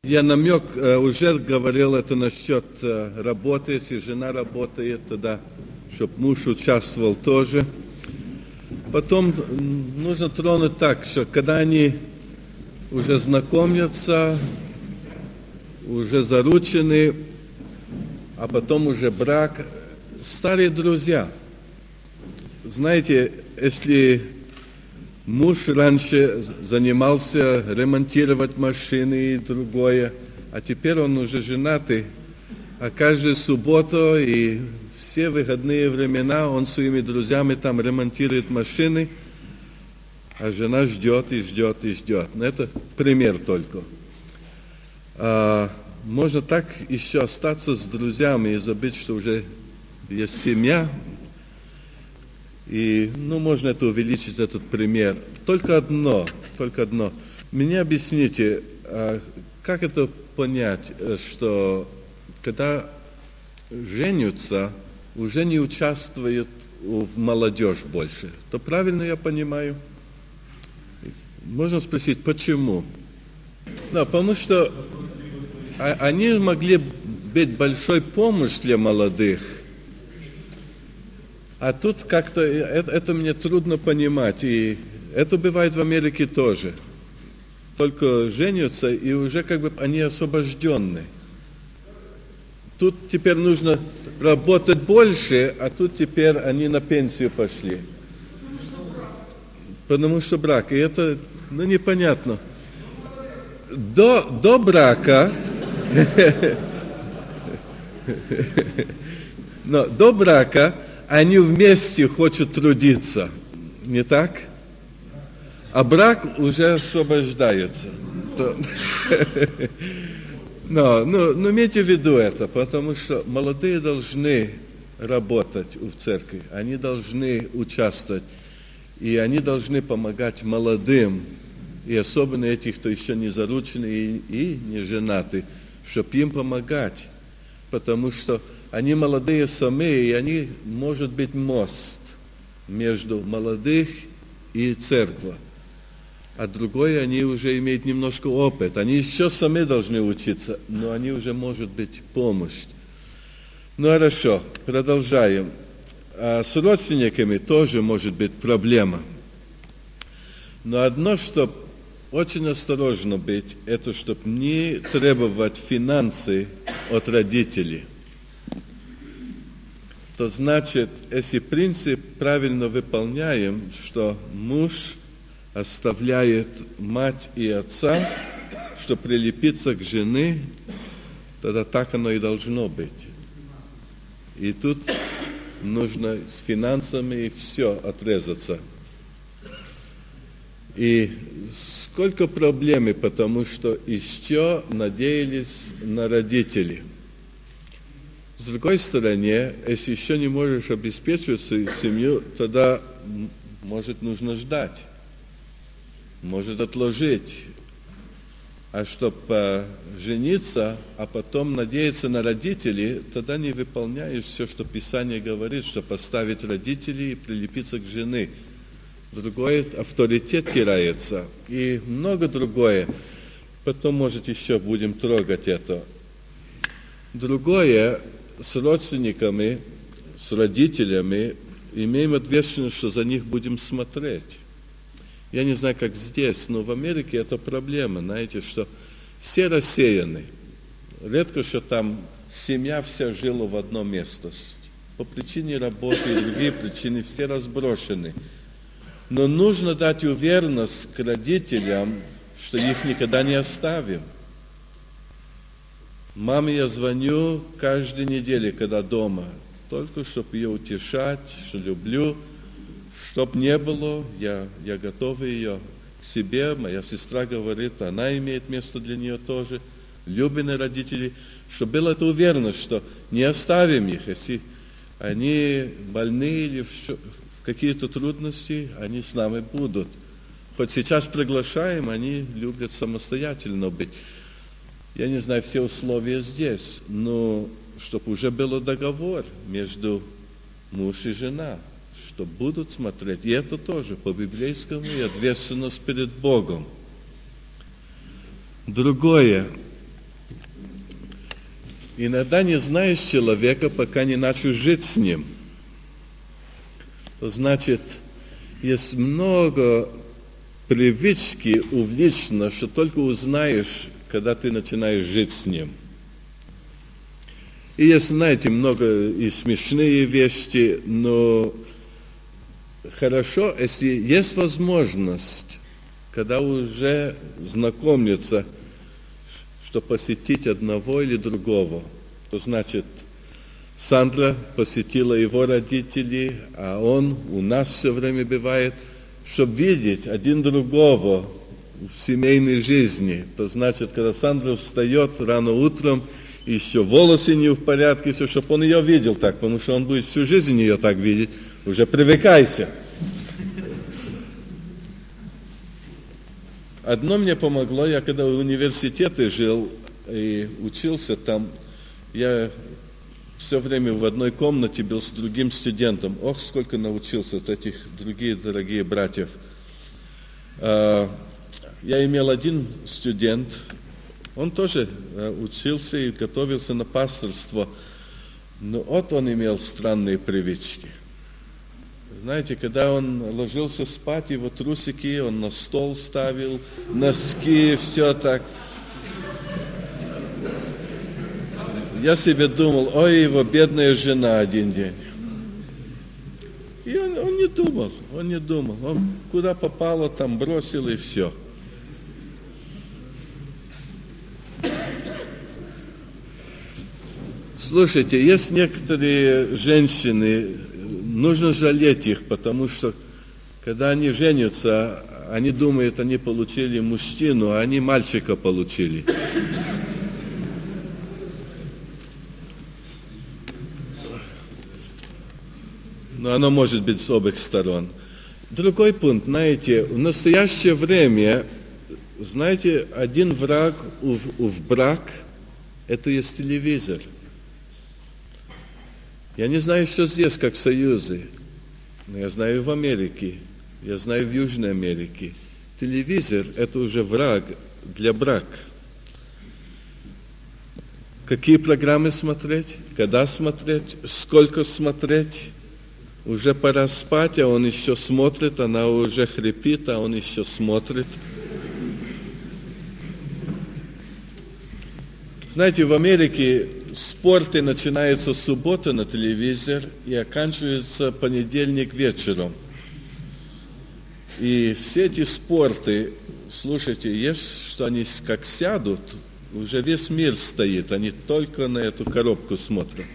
Я уже говорил это насчет работы. Если жена работает, тогда, чтобы муж участвовал тоже. Потом нужно тронуть так, что когда они уже знакомятся, уже заручены, а потом уже брак, старые друзья. Знаете, если муж раньше занимался ремонтировать машины и другое, а теперь он уже женатый, а каждую субботу и все выходные времена он своими друзьями там ремонтирует машины, а жена ждет и ждет и ждет. Но это пример только. Можно так еще остаться с друзьями и забыть, что уже есть семья. И, можно это увеличить, этот пример. Только одно. Мне объясните, как это понять, что когда женятся, уже не участвуют в молодежь больше. То правильно я понимаю? Можно спросить, почему? Да, потому что они могли быть большой помощью для молодых. А тут как-то это мне трудно понимать. И это бывает в Америке тоже. Только женятся, и уже как бы они освобождены. Тут теперь нужно работать больше, а тут теперь они на пенсию пошли. Потому что брак. И это, непонятно. До брака, но до брака они вместе хотят трудиться. Не так? А брак уже освобождается. Но имейте в виду это, потому что молодые должны работать в церкви, они должны участвовать, и они должны помогать молодым, и особенно этих, кто еще не заручены и не женаты, чтобы им помогать, потому что они молодые сами, и они, может быть, мост между молодых и церковью. А другое, они уже имеют немножко опыт. Они еще сами должны учиться, но они уже, может быть, помощь. Хорошо, продолжаем. С родственниками тоже может быть проблема. Но одно, что очень осторожно быть, это чтобы не требовать финансы от родителей. То значит, если принцип правильно выполняем, что муж оставляет мать и отца, чтобы прилепиться к жене, тогда так оно и должно быть. И тут нужно с финансами все отрезаться. И сколько проблем, потому что еще надеялись на родителей. С другой стороны, если еще не можешь обеспечивать свою семью, тогда, может, нужно ждать. Может отложить, а чтобы жениться, а потом надеяться на родителей, тогда не выполняешь все, что Писание говорит, что поставить родителей и прилепиться к жене. Другой авторитет теряется, и много другое. Потом, может, еще будем трогать это. Другое, с родственниками, с родителями, имеем ответственность, что за них будем смотреть. Я не знаю, как здесь, но в Америке это проблема, знаете, что все рассеяны. Редко, что там семья вся жила в одном месте. По причине работы и другие причины все разброшены. Но нужно дать уверенность к родителям, что их никогда не оставим. Маме я звоню каждую неделю, когда дома, только чтобы ее утешать, что люблю. Чтоб не было, я готов ее к себе. Моя сестра говорит, она имеет место для нее тоже. Любимые родители, чтобы была эта уверенность, что не оставим их, если они больны или в какие-то трудности, они с нами будут. Хоть сейчас приглашаем, они любят самостоятельно быть. Я не знаю все условия здесь, но чтобы уже был договор между муж и жена, что будут смотреть. И это тоже по-библейскому и ответственность перед Богом. Другое. иногда не знаешь человека, пока не начал жить с ним. То значит, есть много привычки увлечено, что только узнаешь, когда ты начинаешь жить с ним. И есть, знаете, много и смешные вещи, но хорошо, если есть возможность, когда уже знакомятся, что посетить одного или другого. То значит, Сандра посетила его родителей, а он у нас все время бывает, чтобы видеть один другого в семейной жизни. То значит, когда Сандра встает рано утром, еще волосы не в порядке, все, чтобы он ее видел так, потому что он будет всю жизнь ее так видеть, уже привыкайся. Одно мне помогло, я когда в университете жил и учился там, я все время в одной комнате был с другим студентом. Ох, сколько научился от этих других дорогих братьев. Я имел один студент, он тоже учился и готовился на пасторство, но вот он имел странные привычки. Знаете, когда он ложился спать, его трусики он на стол ставил, носки, все так. Я себе думал, ой, его бедная жена один день. И он не думал. Он куда попало, там бросил и все. Слушайте, есть некоторые женщины, нужно жалеть их, потому что когда они женятся, они думают, они получили мужчину, а они мальчика получили. Но оно может быть с обеих сторон. Другой пункт, знаете, в настоящее время, знаете, один враг в брак, это есть телевизор. Я не знаю, что здесь, как в Союзе, но я знаю в Америке, я знаю в Южной Америке. Телевизор – это уже враг для брака. Какие программы смотреть, когда смотреть, сколько смотреть. Уже пора спать, а он еще смотрит, она уже хрипит, а он еще смотрит. Знаете, в Америке спорты начинаются с субботы на телевизор и оканчиваются понедельник вечером. И все эти спорты, слушайте, есть, что они как сядут, уже весь мир стоит, они только на эту коробку смотрят.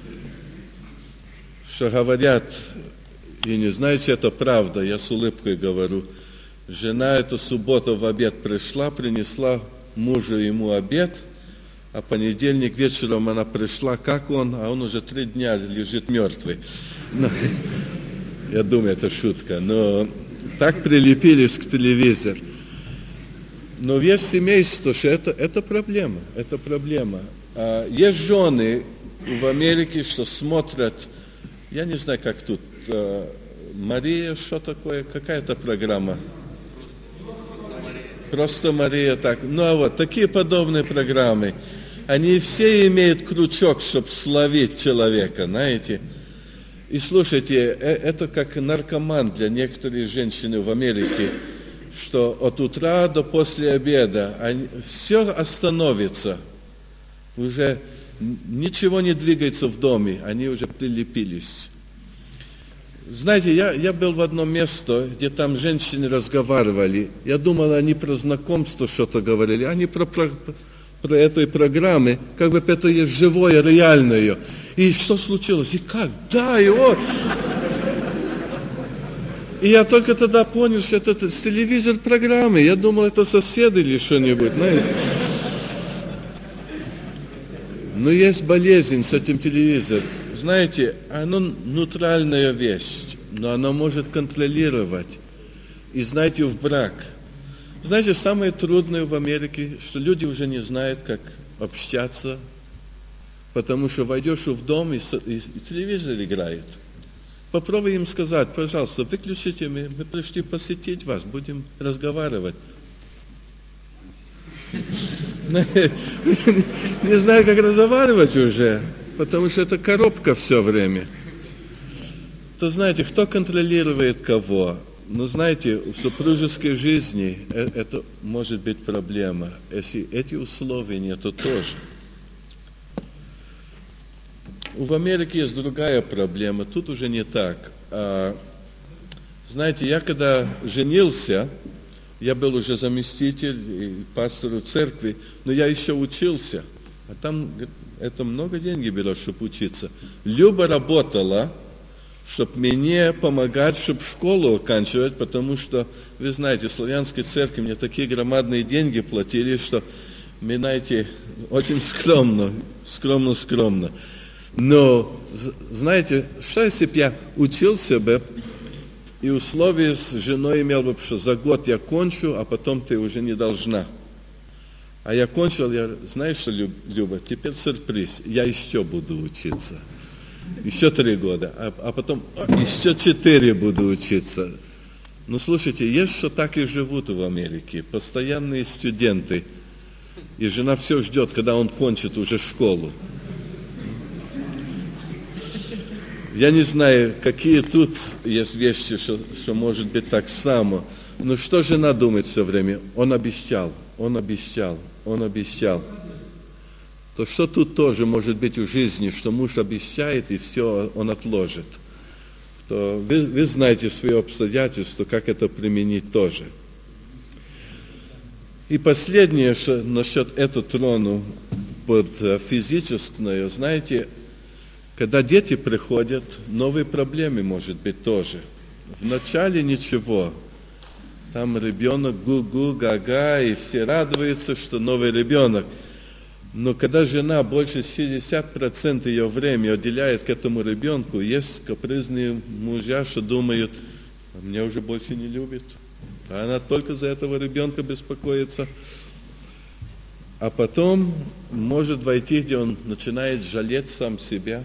Что говорят, и не знаете, это правда, я с улыбкой говорю, жена эту субботу в обед пришла, принесла мужу ему обед, а понедельник вечером она пришла, как он, а он уже 3 дня лежит мертвый. Я думаю, это шутка, но так прилепились к телевизору. Но есть семейство, что это проблема, это проблема. Есть жены в Америке, что смотрят, я не знаю, как тут, Мария, что такое, какая-то программа? Просто Мария, так. Ну, а вот, такие подобные программы, они все имеют крючок, чтобы словить человека, знаете. И слушайте, это как наркоман для некоторых женщин в Америке, что от утра до после обеда все остановится, уже ничего не двигается в доме, они уже прилепились. Знаете, я был в одном месте, где там женщины разговаривали. Я думал, они про знакомство что-то говорили. Они про этой программы, как бы это есть живое, реальное. И что случилось? И как? Да, и вот. И я только тогда понял, что это телевизор программы. Я думал, это соседи или что-нибудь, знаете. Но есть болезнь с этим телевизором. Знаете, оно нейтральная вещь, но оно может контролировать. И знаете, в брак. Знаете, самое трудное в Америке, что люди уже не знают, как общаться, потому что войдешь в дом, и телевизор играет. Попробуй им сказать, пожалуйста, выключите, мы пришли посетить вас, будем разговаривать. Не знаю, как разговаривать уже, потому что это коробка все время. То знаете, кто контролирует кого? Ну, знаете, в супружеской жизни это может быть проблема. Если эти условия нет, то тоже. В Америке есть другая проблема, тут уже не так. Знаете, я когда женился, я был уже заместитель и пастор церкви, но я еще учился. А там это много денег берет, чтобы учиться. Люба работала, чтобы мне помогать, чтобы школу оканчивать, потому что, вы знаете, в славянской церкви мне такие громадные деньги платили, что, вы знаете, очень скромно. Но, знаете, что если бы я учился бы, и условия с женой имел бы, что за год я кончу, а потом ты уже не должна. А я кончил, знаешь что, Люба, теперь сюрприз, я еще буду учиться. Еще 3 года, а потом еще 4 буду учиться. Ну, слушайте, есть, что так и живут в Америке, постоянные студенты, и жена все ждет, когда он кончит уже школу. Я не знаю, какие тут есть вещи, что может быть так само. Но что жена думает все время? Он обещал. То что тут тоже может быть в жизни, что муж обещает, и все он отложит. То вы знаете свои обстоятельства, как это применить тоже. И последнее, что насчет этого трону под физическое, знаете, когда дети приходят, новые проблемы может быть тоже. Вначале ничего. Там ребенок гу-гу, га-га, и все радуются, что новый ребенок. Но когда жена больше 60% ее времени уделяет к этому ребенку, есть капризные мужья, что думают, меня уже больше не любит. А она только за этого ребенка беспокоится. А потом может войти, где он начинает жалеть сам себя.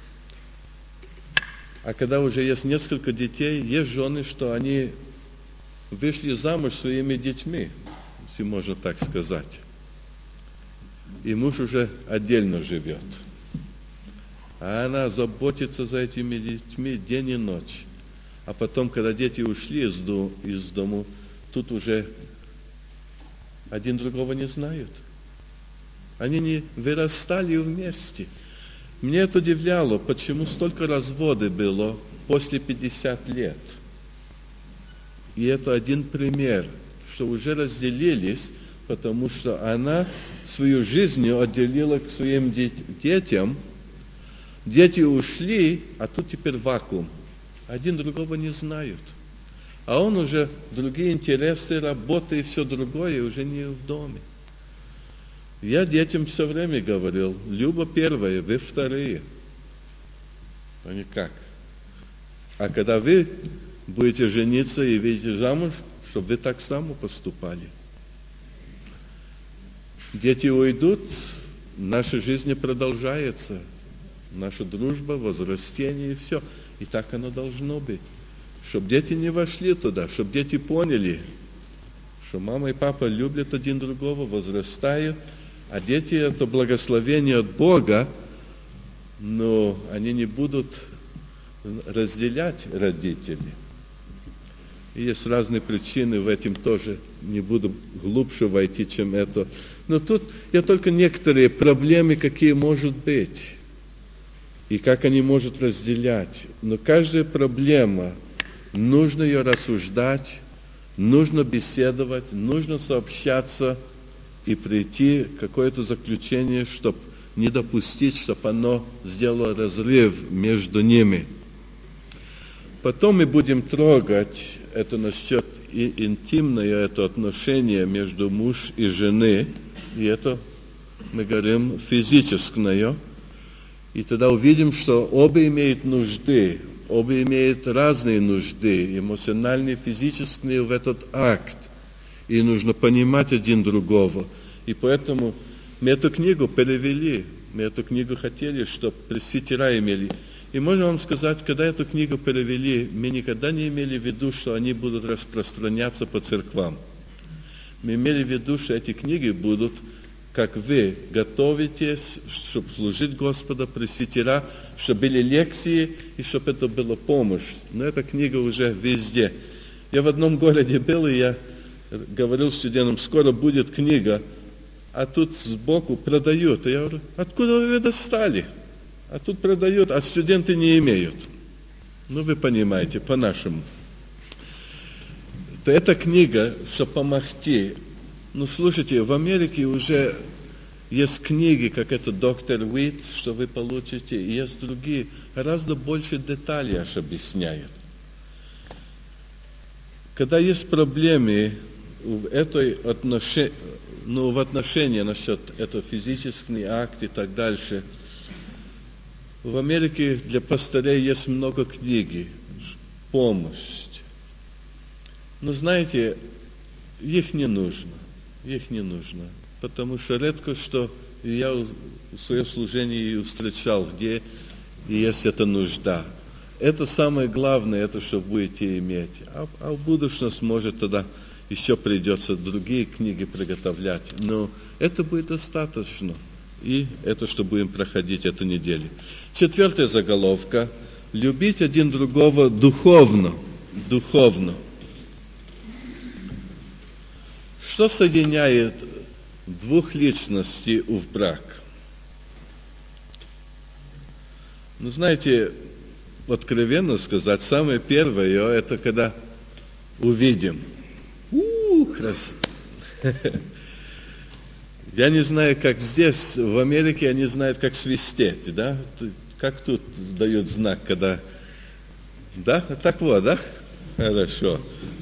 А когда уже есть несколько детей, есть жены, что они вышли замуж своими детьми, если можно так сказать. И муж уже отдельно живет. А она заботится за этими детьми день и ночь. А потом, когда дети ушли из дому, тут уже один другого не знают. Они не вырастали вместе. Мне это удивляло, почему столько разводов было после 50 лет. И это один пример, что уже разделились, потому что она свою жизнь отделила к своим детям. Дети ушли, а тут теперь вакуум. Один другого не знают. А он уже другие интересы, работа и все другое уже не в доме. Я детям все время говорил, Люба первая, вы вторые. Они как? А когда вы будете жениться и выйдете замуж, чтобы вы так само поступали. Дети уйдут, наша жизнь продолжается. Наша дружба, возрастение и все. И так оно должно быть. Чтобы дети не вошли туда, чтобы дети поняли, что мама и папа любят один другого, возрастают, а дети это благословение от Бога, но они не будут разделять родителей. И есть разные причины, в этом тоже не буду глубже войти, чем это. Но тут я только некоторые проблемы, какие могут быть, и как они могут разделять. Но каждая проблема, нужно ее рассуждать, нужно беседовать, нужно сообщаться и прийти к какое-то заключение, чтобы не допустить, чтобы оно сделало разрыв между ними. Потом мы будем трогать это насчет интимное, это отношение между муж и женой, и это, мы говорим, физическое. И тогда увидим, что оба имеют нужды, оба имеют разные нужды, эмоциональные, физические в этот акт. И нужно понимать один другого. И поэтому мы эту книгу перевели, мы эту книгу хотели, чтобы пресвитера имели. И можно вам сказать, когда эту книгу перевели, мы никогда не имели в виду, что они будут распространяться по церквам. Мы имели в виду, что эти книги будут как вы готовитесь, чтобы служить Господу, пресвитера, чтобы были лекции и чтобы это была помощь. Но эта книга уже везде. Я в одном городе был, и я говорил студентам, скоро будет книга, а тут сбоку продают. И я говорю, откуда вы ее достали? А тут продают, а студенты не имеют. Ну, вы понимаете, по-нашему. То эта книга, чтобы помогти. Ну, слушайте, в Америке уже есть книги, как это доктор Уит, что вы получите, и есть другие, гораздо больше деталей аж объясняют. Когда есть проблемы в в отношении насчет этого физический акт и так дальше, в Америке для пастырей есть много книг, помощь. Но знаете, их не нужно, потому что редко что я в своем служении встречал, где есть эта нужда. Это самое главное, это что будете иметь. А в будущем, может, тогда еще придется другие книги приготовлять. Но это будет достаточно. И это, что будем проходить эту неделю. 4 заголовка. Любить один другого духовно. Духовно. Что соединяет двух личностей в брак? Ну, знаете, откровенно сказать, самое первое, это когда увидим. Красиво. Я не знаю, как здесь, в Америке, они знают, как свистеть, да? Как тут дают знак, когда... Да? Так вот, да? Хорошо.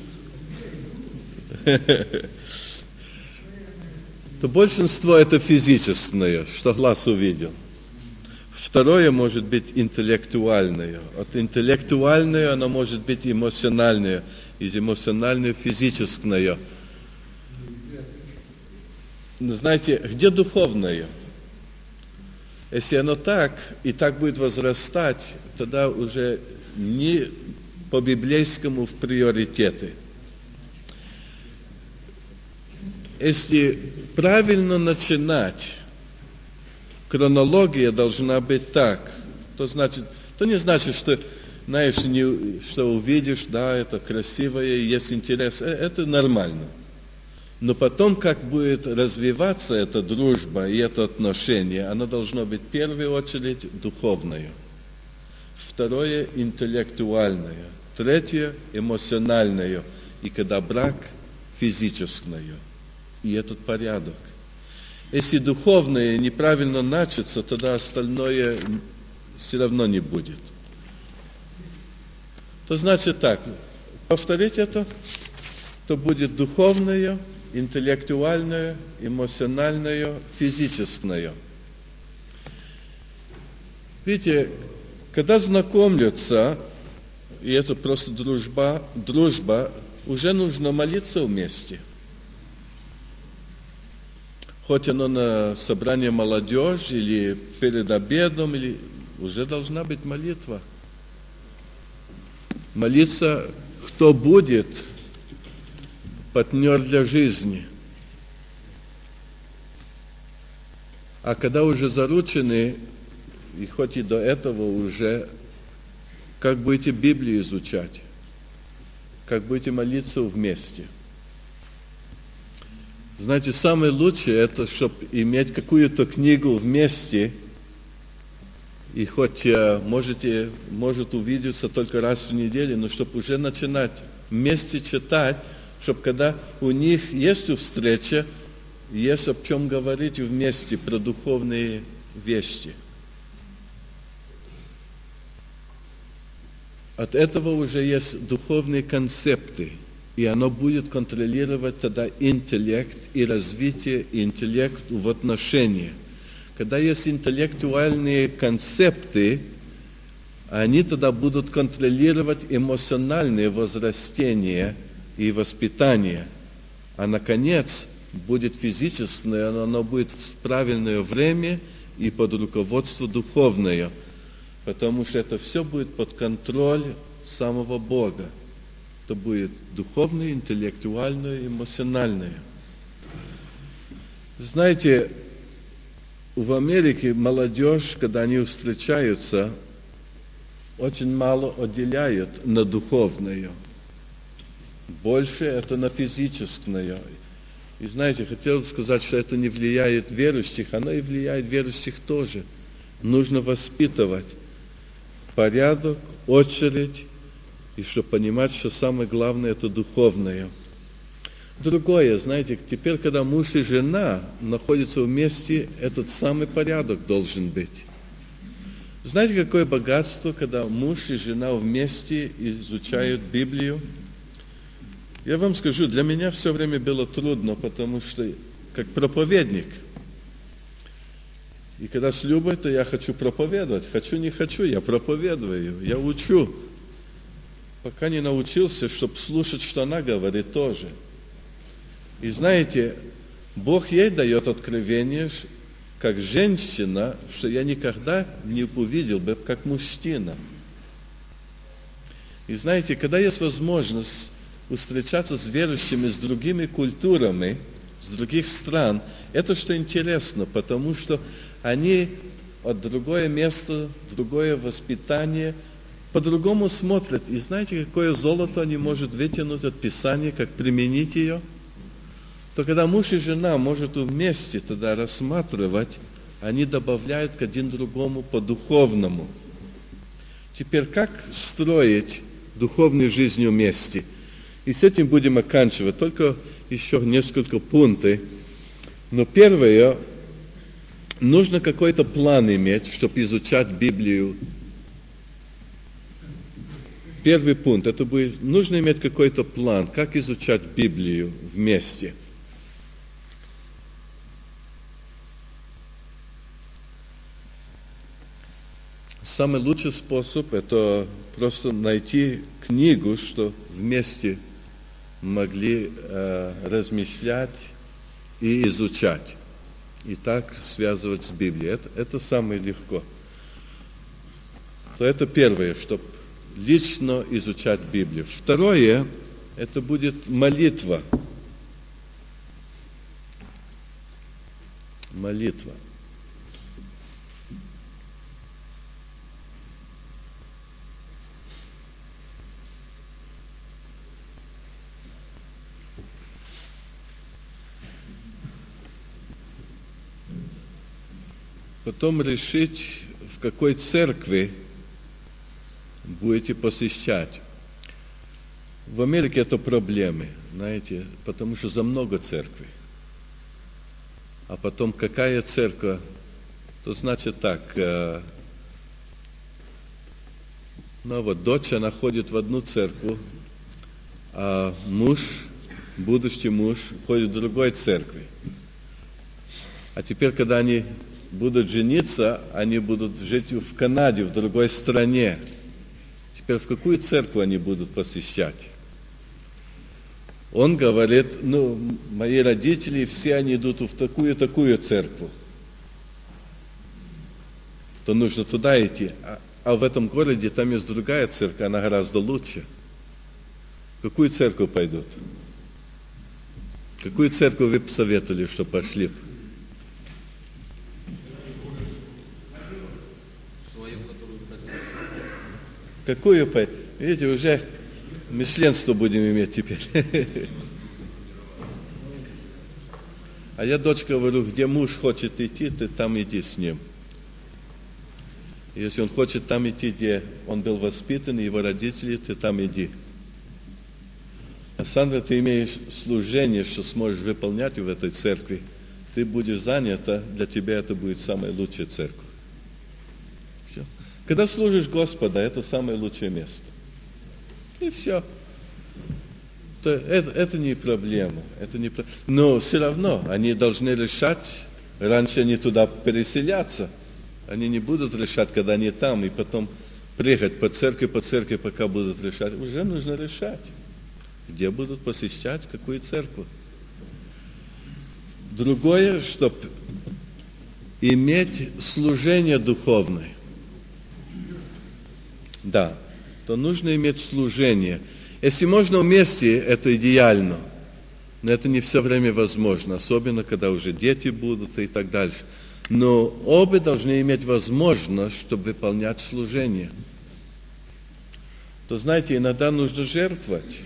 То большинство это физическое, что глаз увидел. Второе может быть интеллектуальное. От интеллектуальное оно может быть эмоциональное. Из эмоционального физическое. Знаете, где духовное? Если оно так, и так будет возрастать, тогда уже не по-библейскому в приоритеты. Если правильно начинать, хронология должна быть так, то не значит, что, знаешь, что увидишь, да, это красивое, есть интерес, это нормально. Но потом, как будет развиваться эта дружба и это отношение, оно должно быть в первую очередь духовное, второе интеллектуальное, третье эмоциональное, и когда брак физическое. И этот порядок. Если духовное неправильно начаться, тогда остальное все равно не будет. То значит так, повторить это, то будет духовное, интеллектуальное, эмоциональное, физическое. Видите, когда знакомятся, и это просто дружба, уже нужно молиться вместе. Хоть оно на собрание молодежи или перед обедом, или уже должна быть молитва. Молиться, кто будет партнер для жизни. А когда уже заручены, и хоть и до этого уже, как будете Библию изучать, как будете молиться вместе. Знаете, самое лучшее, это, чтобы иметь какую-то книгу вместе, и хоть может увидеться только раз в неделю, но чтобы уже начинать вместе читать, чтобы когда у них есть встреча, есть о чем говорить вместе про духовные вещи. От этого уже есть духовные концепты, и оно будет контролировать тогда интеллект и развитие интеллекта в отношениях. Когда есть интеллектуальные концепты, они тогда будут контролировать эмоциональное возрастение и воспитание. А наконец, будет физическое, но оно будет в правильное время и под руководство духовное. Потому что это все будет под контролем самого Бога. Это будет духовное, интеллектуальное, эмоциональное. Знаете, в Америке молодежь, когда они встречаются, очень мало отделяют на духовное. Больше это на физическое. И знаете, хотел сказать, что это не влияет верующих, оно и влияет верующих тоже. Нужно воспитывать порядок, очередь, и чтобы понимать, что самое главное это духовное. Другое, знаете, теперь, когда муж и жена находятся вместе, этот самый порядок должен быть. Знаете, какое богатство, когда муж и жена вместе изучают Библию? Я вам скажу, для меня все время было трудно, потому что, как проповедник, и когда с Любой, то я хочу проповедовать. Хочу, не хочу, я проповедую, я учу. Пока не научился, чтобы слушать, что она говорит тоже. И знаете, Бог ей дает откровение, как женщина, что я никогда не увидел бы, как мужчина. И знаете, когда есть возможность встречаться с верующими, с другими культурами, с других стран, это что интересно, потому что они от другое место, другое воспитание, по-другому смотрят. И знаете, какое золото они могут вытянуть от Писания, как применить ее? То когда муж и жена могут вместе тогда рассматривать, они добавляют к один другому по-духовному. Теперь как строить духовную жизнь вместе? И с этим будем оканчивать. Только еще несколько пунктов. Но первое, нужно какой-то план иметь, чтобы изучать Библию. Первый пункт, это будет, нужно иметь какой-то план, как изучать Библию вместе. Самый лучший способ – это просто найти книгу, что вместе могли размышлять и изучать. И так связывать с Библией. Это самое легко. То это первое, чтобы лично изучать Библию. Второе, это будет молитва. Молитва. Потом решить, в какой церкви будете посещать. В Америке это проблемы, знаете, потому что за много церквей. А потом какая церковь, то значит так, дочь, она ходит в одну церковь, а муж, будущий муж, ходит в другой церкви. А теперь, когда они будут жениться, они будут жить в Канаде, в другой стране. Теперь в какую церковь они будут посещать? Он говорит, мои родители, все они идут в такую церковь. То нужно туда идти. А в этом городе там есть другая церковь, она гораздо лучше. В какую церковь пойдут? Какую церковь вы посоветовали, что пошли? Какую пойдут? Видите, уже мишленство будем иметь теперь. А я, дочка, говорю, где муж хочет идти, ты там иди с ним. Если он хочет там идти, где он был воспитан, его родители, ты там иди. А Сандра, ты имеешь служение, что сможешь выполнять в этой церкви. Ты будешь занята, для тебя это будет самая лучшая церковь. Все. Когда служишь Господа, это самое лучшее место. И все. Это не проблема. Но все равно они должны решать, раньше они туда переселятся. Они не будут решать, когда они там, и потом прыгать по церкви, пока будут решать. Уже нужно решать, где будут посещать, какую церковь. Другое, чтобы иметь служение духовное. Да, то нужно иметь служение. Если можно вместе, это идеально. Но это не все время возможно, особенно когда уже дети будут и так дальше. Но оба должны иметь возможность, чтобы выполнять служение. То знаете, иногда нужно жертвовать,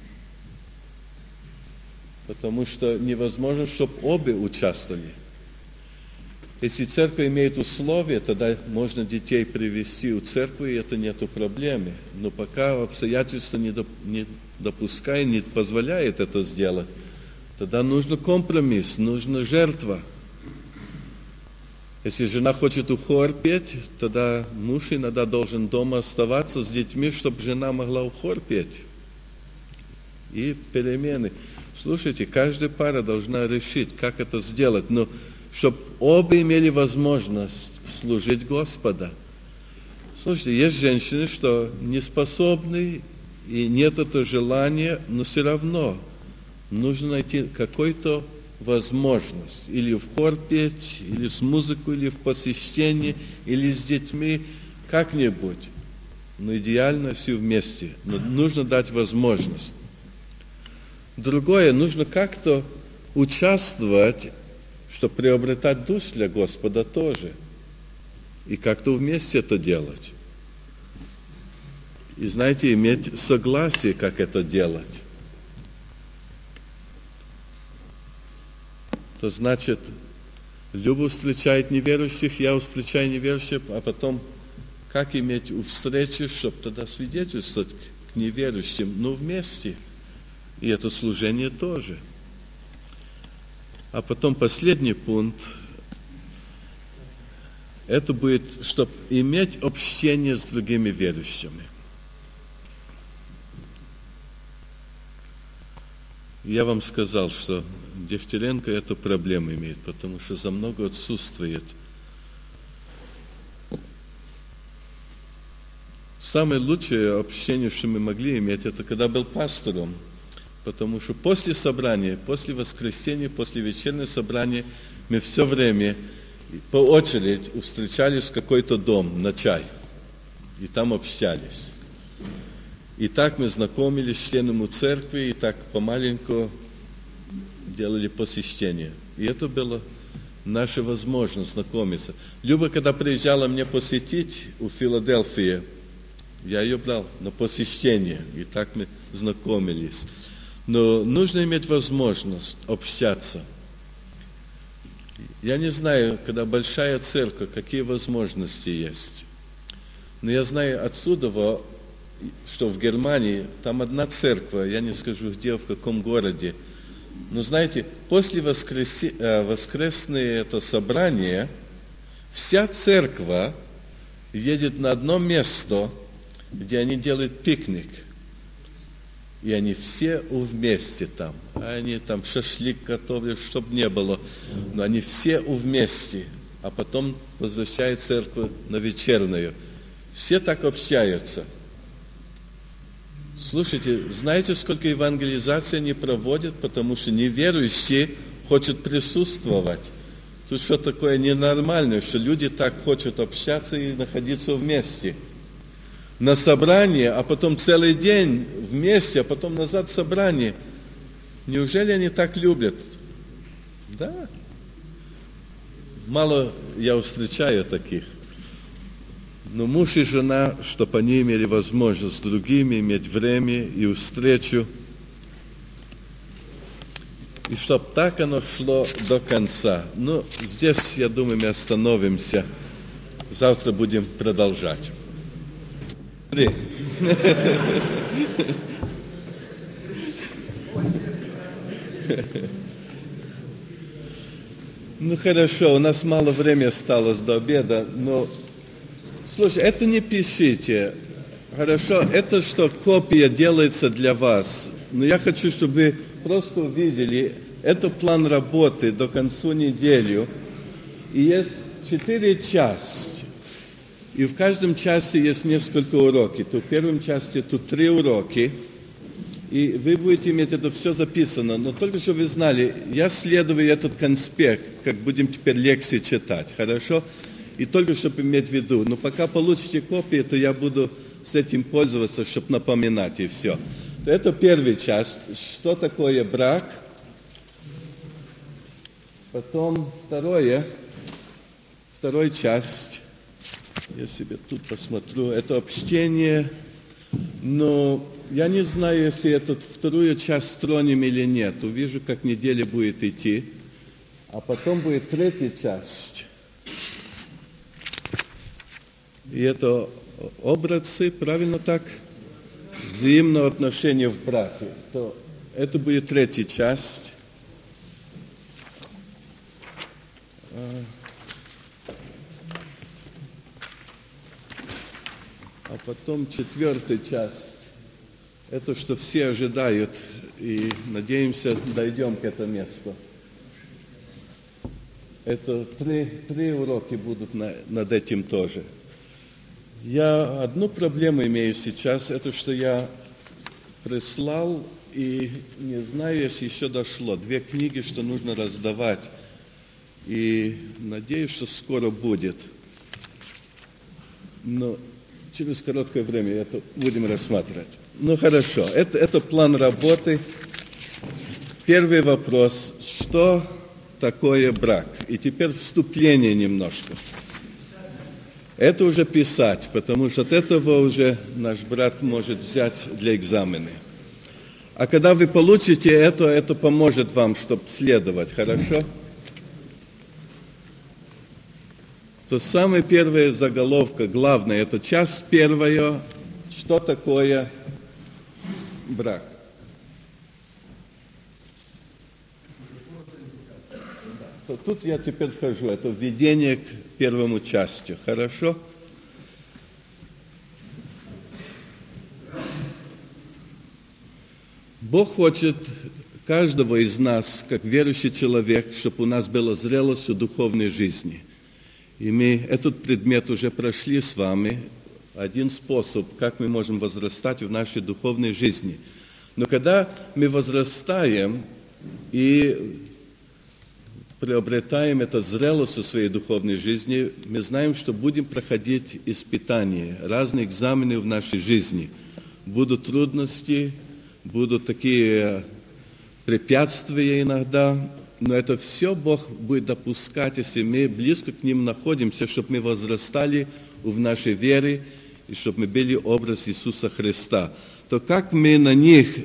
потому что невозможно, чтобы оба участвовали. Если церковь имеет условия, тогда можно детей привести в церковь, и это нету проблемы. Но пока обстоятельства не допускают, не позволяют это сделать, тогда нужен компромисс, нужна жертва. Если жена хочет в хор петь, тогда муж иногда должен дома оставаться с детьми, чтобы жена могла в хор петь. И перемены. Слушайте, каждая пара должна решить, как это сделать, но чтобы оба имели возможность служить Господа. Слушайте, есть женщины, что не способны, и нет этого желания, но все равно нужно найти какой-то возможность. Или в хор петь, или с музыкой, или в посещении, или с детьми, как-нибудь. Но идеально все вместе. Но нужно дать возможность. Другое, нужно как-то участвовать, чтобы приобретать душ для Господа тоже. И как-то вместе это делать. И, знаете, иметь согласие, как это делать. То значит, Люба встречает неверующих, я встречаю неверующих, а потом как иметь встречу, чтобы тогда свидетельствовать к неверующим, но вместе. И это служение тоже. А потом последний пункт, это будет, чтобы иметь общение с другими верующими. Я вам сказал, что Дегтяренко эту проблему имеет, потому что за много отсутствует. Самое лучшее общение, что мы могли иметь, это когда был пастором. Потому что после собрания, после воскресенья, после вечернего собрания, мы все время по очереди встречались в какой-то дом на чай. И там общались. И так мы знакомились с членами церкви, и так помаленьку делали посещение. И это была наша возможность знакомиться. Люба, когда приезжала мне посетить в Филадельфии, я ее брал на посещение, и так мы знакомились. Но нужно иметь возможность общаться. Я не знаю, когда большая церковь, какие возможности есть. Но я знаю отсюда, что в Германии, там одна церковь, я не скажу где, в каком городе. Но знаете, после воскресное это собрание, вся церковь едет на одно место, где они делают пикник. И они все вместе там. Они там шашлык готовят, чтобы не было. Но они все вместе. А потом возвращают церковь на вечернюю. Все так общаются. Слушайте, знаете, сколько евангелизаций они проводят? Потому что неверующие хотят присутствовать. Тут что такое ненормальное, что люди так хотят общаться и находиться вместе. На собрание, а потом целый день вместе, а потом назад собрание. Неужели они так любят? Да. Мало я встречаю таких. Но муж и жена, чтобы они имели возможность с другими иметь время и встречу. И чтобы так оно шло до конца. Ну, здесь, я думаю, мы остановимся. Завтра будем продолжать. Ну хорошо, у нас мало времени осталось до обеда, но слушай, это не пишите. Хорошо, это что копия делается для вас. Но я хочу, чтобы вы просто увидели, это план работы до конца недели. И есть 4 части. И в каждом часе есть несколько уроков. То в первом части тут 3 уроки. И вы будете иметь это все записано. Но только чтобы вы знали, я следую этот конспект, как будем теперь лекции читать. Хорошо? И только чтобы иметь в виду. Но пока получите копии, то я буду с этим пользоваться, чтобы напоминать и все. Это первая часть. Что такое брак? Потом второе. второй часть, я себе тут посмотрю, это общение, но я не знаю, если эту вторую часть стронем или нет. Увижу, как неделя будет идти, а потом будет третья часть. И это образцы, правильно так, взаимного отношения в браке. То это будет третья часть. А потом четвертая часть. Это, что все ожидают, и, надеемся, дойдем к этому месту. Это три урока будут над этим тоже. Я одну проблему имею сейчас, это что я прислал, и не знаю, если еще дошло. 2 книги, что нужно раздавать. И надеюсь, что скоро будет. Но через короткое время это будем рассматривать. Ну хорошо, это план работы. Первый вопрос. Что такое брак? И теперь вступление немножко. Это уже писать, потому что от этого уже наш брат может взять для экзамена. А когда вы получите это поможет вам, чтобы следовать, хорошо? То самая первая заголовка, главное, это часть первая, что такое брак. То тут я теперь вхожу, это введение к первому части, хорошо? Бог хочет каждого из нас, как верующий человек, чтобы у нас была зрелость в духовной жизни. И мы этот предмет уже прошли с вами, один способ, как мы можем возрастать в нашей духовной жизни. Но когда мы возрастаем и приобретаем эту зрелость в своей духовной жизни, мы знаем, что будем проходить испытания, разные экзамены в нашей жизни. Будут трудности, будут такие препятствия иногда, но это все Бог будет допускать, если мы близко к ним находимся, чтобы мы возрастали в нашей вере, и чтобы мы были образ Иисуса Христа. То как мы на них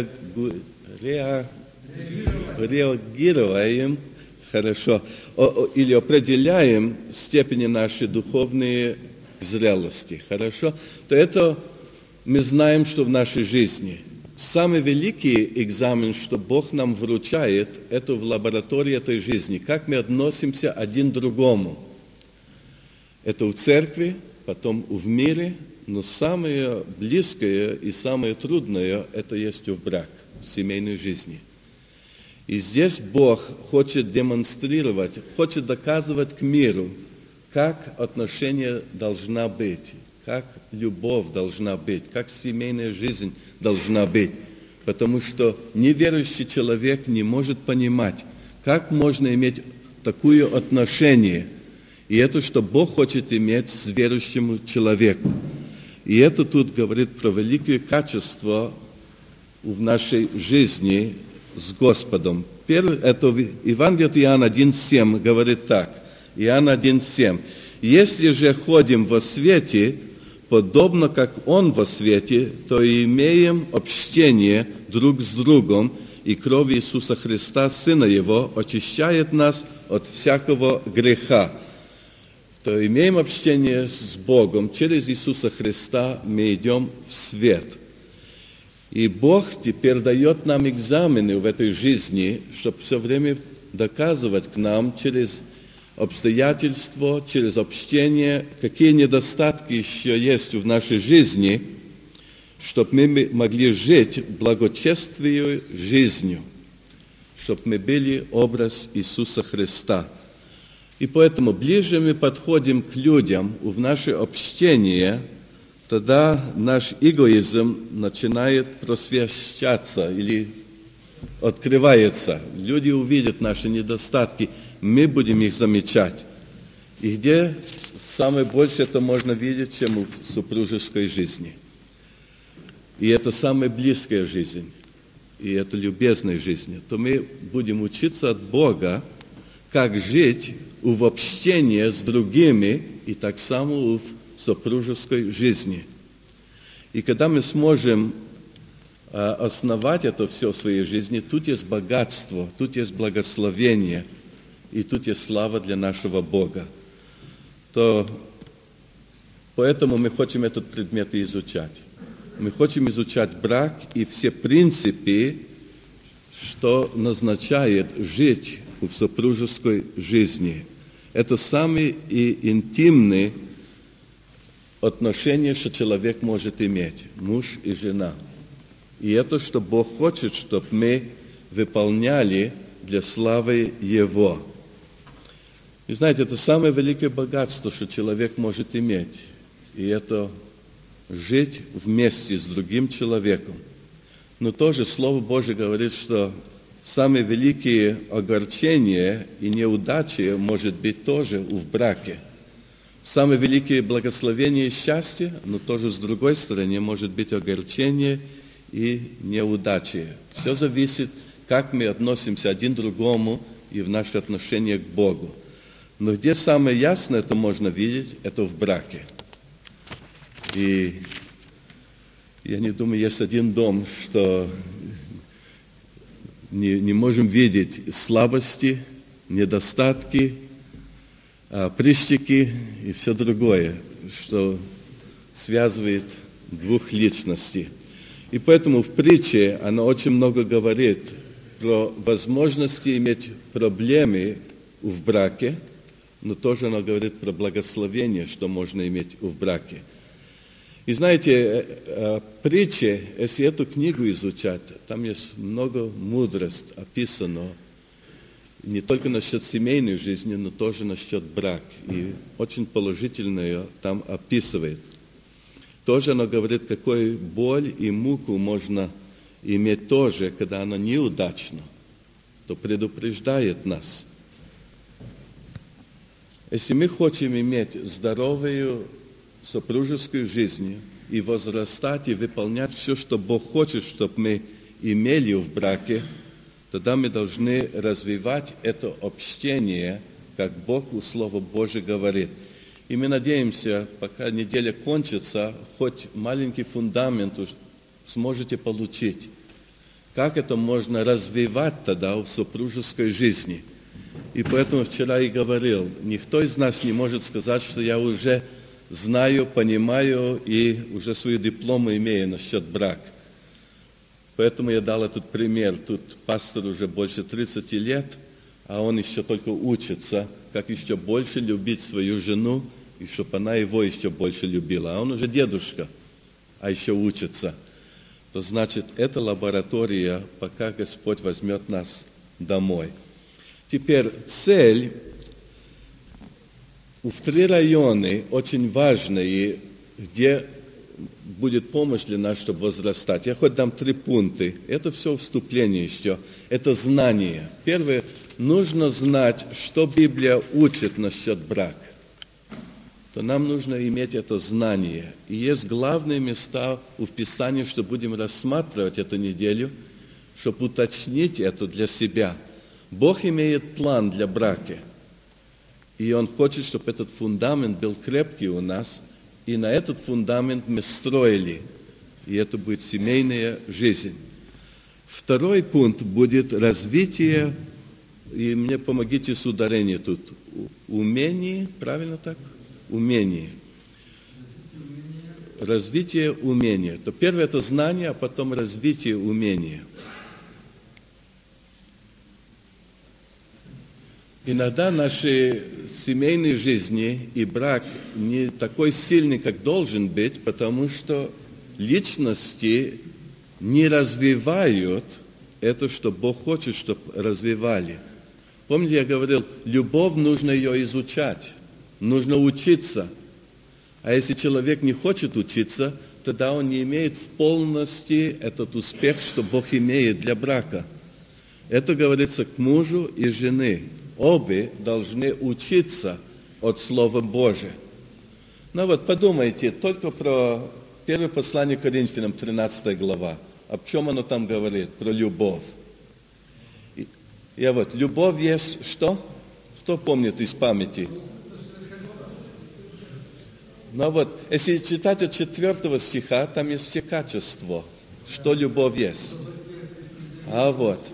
реагируем, хорошо, или определяем степени нашей духовной зрелости, хорошо, то это мы знаем, что в нашей жизни самый великий экзамен, что Бог нам вручает, это в лаборатории этой жизни, как мы относимся один к другому. Это в церкви, потом в мире, но самое близкое и самое трудное, это есть в брак, в семейной жизни. И здесь Бог хочет демонстрировать, хочет доказывать к миру, как отношения должна быть, как любовь должна быть, как семейная жизнь должна быть. Потому что неверующий человек не может понимать, как можно иметь такое отношение. И это, что Бог хочет иметь с верующим человеком. И это тут говорит про великое качество в нашей жизни с Господом. Первое, это Евангелие от Иоанна 1,7 говорит так. Иоанн 1,7. «Если же ходим во свете, подобно как Он во свете, то имеем общение друг с другом, и кровь Иисуса Христа, Сына Его, очищает нас от всякого греха». То имеем общение с Богом. Через Иисуса Христа мы идем в свет. И Бог теперь дает нам экзамены в этой жизни, чтобы все время доказывать к нам через обстоятельства, через общение, какие недостатки еще есть в нашей жизни, чтобы мы могли жить благочестивой жизнью, чтобы мы были образ Иисуса Христа. И поэтому ближе мы подходим к людям в наше общение, тогда наш эгоизм начинает просвещаться или открывается. Люди увидят наши недостатки, мы будем их замечать. И где самое больше это можно видеть, чем в супружеской жизни. И это самая близкая жизнь, и это любезная жизнь. То мы будем учиться от Бога, как жить в общении с другими и так само в супружеской жизни. И когда мы сможем основать это все в своей жизни, тут есть богатство, тут есть благословение, и тут есть слава для нашего Бога. То поэтому мы хотим этот предмет изучать. Мы хотим изучать брак и все принципы, что назначает жить в супружеской жизни. Это самые интимные отношения, что человек может иметь, муж и жена. И это, что Бог хочет, чтобы мы выполняли для славы Его. И знаете, это самое великое богатство, что человек может иметь. И это жить вместе с другим человеком. Но тоже Слово Божие говорит, что самые великие огорчения и неудачи может быть тоже в браке. Самые великие благословения и счастье, но тоже с другой стороны может быть огорчение и неудачи. Все зависит, как мы относимся один к другому и в наши отношения к Богу. Но где самое ясно это можно видеть, это в браке. И я не думаю, есть один дом, что не можем видеть слабости, недостатки, прыщики и все другое, что связывает двух личностей. И поэтому в притче она очень много говорит про возможности иметь проблемы в браке, но тоже она говорит про благословение, что можно иметь в браке. И знаете, притчи, если эту книгу изучать, там есть много мудрости описано, не только насчет семейной жизни, но тоже насчет брака. И очень положительное там описывает. Тоже она говорит, какую боль и муку можно иметь тоже, когда она неудачна, то предупреждает нас. Если мы хотим иметь здоровую супружескую жизнь и возрастать и выполнять все, что Бог хочет, чтобы мы имели в браке, тогда мы должны развивать это общение, как Бог у Слова Божьего говорит. И мы надеемся, пока неделя кончится, хоть маленький фундамент сможете получить. Как это можно развивать тогда в супружеской жизни? И поэтому вчера и говорил, никто из нас не может сказать, что я уже знаю, понимаю и уже свою диплому имею насчет брака. Поэтому я дал этот пример. Тут пастор уже больше 30 лет, а он еще только учится, как еще больше любить свою жену, и чтобы она его еще больше любила. А он уже дедушка, а еще учится. То значит, это лаборатория, пока Господь возьмет нас домой. Теперь цель в 3 района очень важные, где будет помощь для нас, чтобы возрастать. Я хоть дам 3 пункта. Это все вступление еще. Это знание. Первое, нужно знать, что Библия учит насчет брака. То нам нужно иметь это знание. И есть главные места в Писании, что будем рассматривать эту неделю, чтобы уточнить это для себя. Бог имеет план для брака. И Он хочет, чтобы этот фундамент был крепкий у нас, и на этот фундамент мы строили. И это будет семейная жизнь. Второй пункт будет развитие, и мне помогите с ударением тут, умение, правильно так? Умение. Развитие умения. То первое это знание, а потом развитие умения. Иногда наши семейные жизни и брак не такой сильный, как должен быть, потому что личности не развивают это, что Бог хочет, чтобы развивали. Помните, я говорил, любовь нужно ее изучать, нужно учиться. А если человек не хочет учиться, тогда он не имеет в полности этот успех, что Бог имеет для брака. Это говорится к мужу и жене. Обе должны учиться от Слова Божия. Ну вот подумайте только про первое послание Коринфянам, 13 глава. О чем оно там говорит? Про любовь. И вот, любовь есть что? Кто помнит из памяти? Ну вот, если читать от 4 стиха, там есть все качества, что любовь есть. А вот.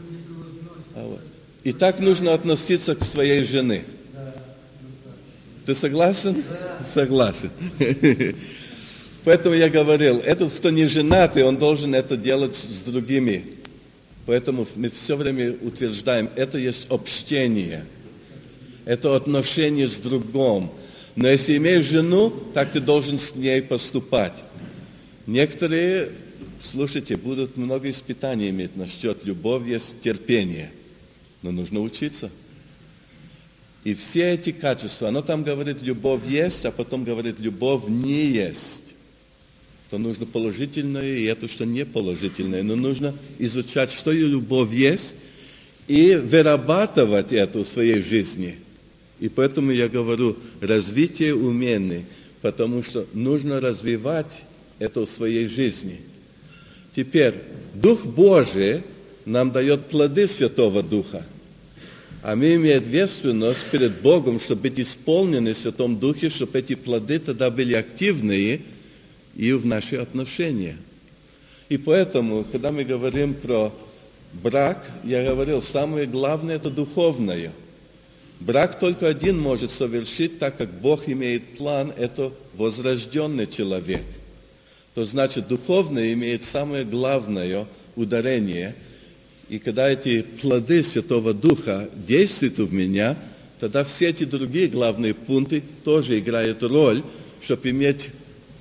И так нужно относиться к своей жене. Ты согласен? Согласен. Поэтому я говорил, этот, кто не женатый, он должен это делать с другими. Поэтому мы все время утверждаем, это есть общение. Это отношение с другом. Но если имеешь жену, так ты должен с ней поступать. Некоторые, слушайте, будут много испытаний иметь насчет любовь, есть терпение. Но нужно учиться. И все эти качества, оно там говорит, любовь есть, а потом говорит, любовь не есть. То нужно положительное и это, что не положительное. Но нужно изучать, что и любовь есть, и вырабатывать это в своей жизни. И поэтому я говорю, развитие умений, потому что нужно развивать это в своей жизни. Теперь, Дух Божий нам дает плоды Святого Духа. А мы имеем ответственность перед Богом, чтобы быть исполнены в Святом Духе, чтобы эти плоды тогда были активные и в наши отношения. И поэтому, когда мы говорим про брак, я говорил, самое главное – это духовное. Брак только один может совершить, так как Бог имеет план, это возрожденный человек. То значит, духовное имеет самое главное ударение. И когда эти плоды Святого Духа действуют в меня, тогда все эти другие главные пункты тоже играют роль, чтобы иметь,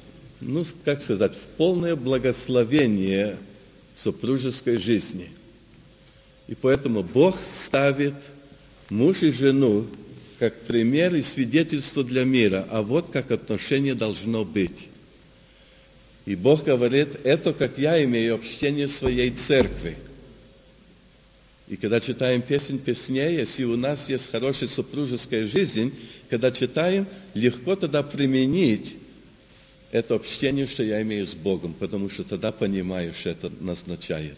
полное благословение супружеской жизни. И поэтому Бог ставит муж и жену как пример и свидетельство для мира, а вот как отношение должно быть. И Бог говорит, это как я имею общение в своей церкви. И когда читаем песнь песней, если у нас есть хорошая супружеская жизнь, когда читаем, легко тогда применить это общение, что я имею с Богом, потому что тогда понимаю, что это назначает.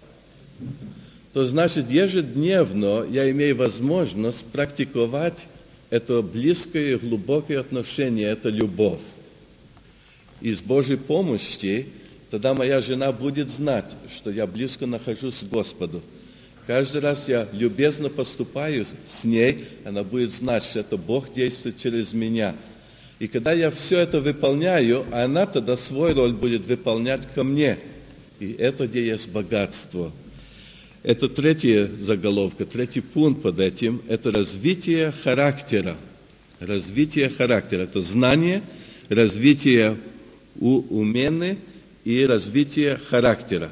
То значит, ежедневно я имею возможность практиковать это близкое и глубокое отношение, это любовь. И с Божьей помощью тогда моя жена будет знать, что я близко нахожусь к Господу. Каждый раз я любезно поступаю с ней, она будет знать, что это Бог действует через меня. И когда я все это выполняю, она тогда свою роль будет выполнять ко мне. И это где есть богатство. Это третья заголовка, третий пункт под этим, это развитие характера. Развитие характера, это знание, развитие умений и развитие характера.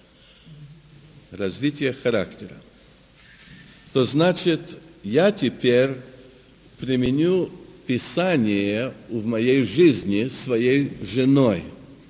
Развитие характера. То значит, я теперь применю Писание в моей жизни своей женой.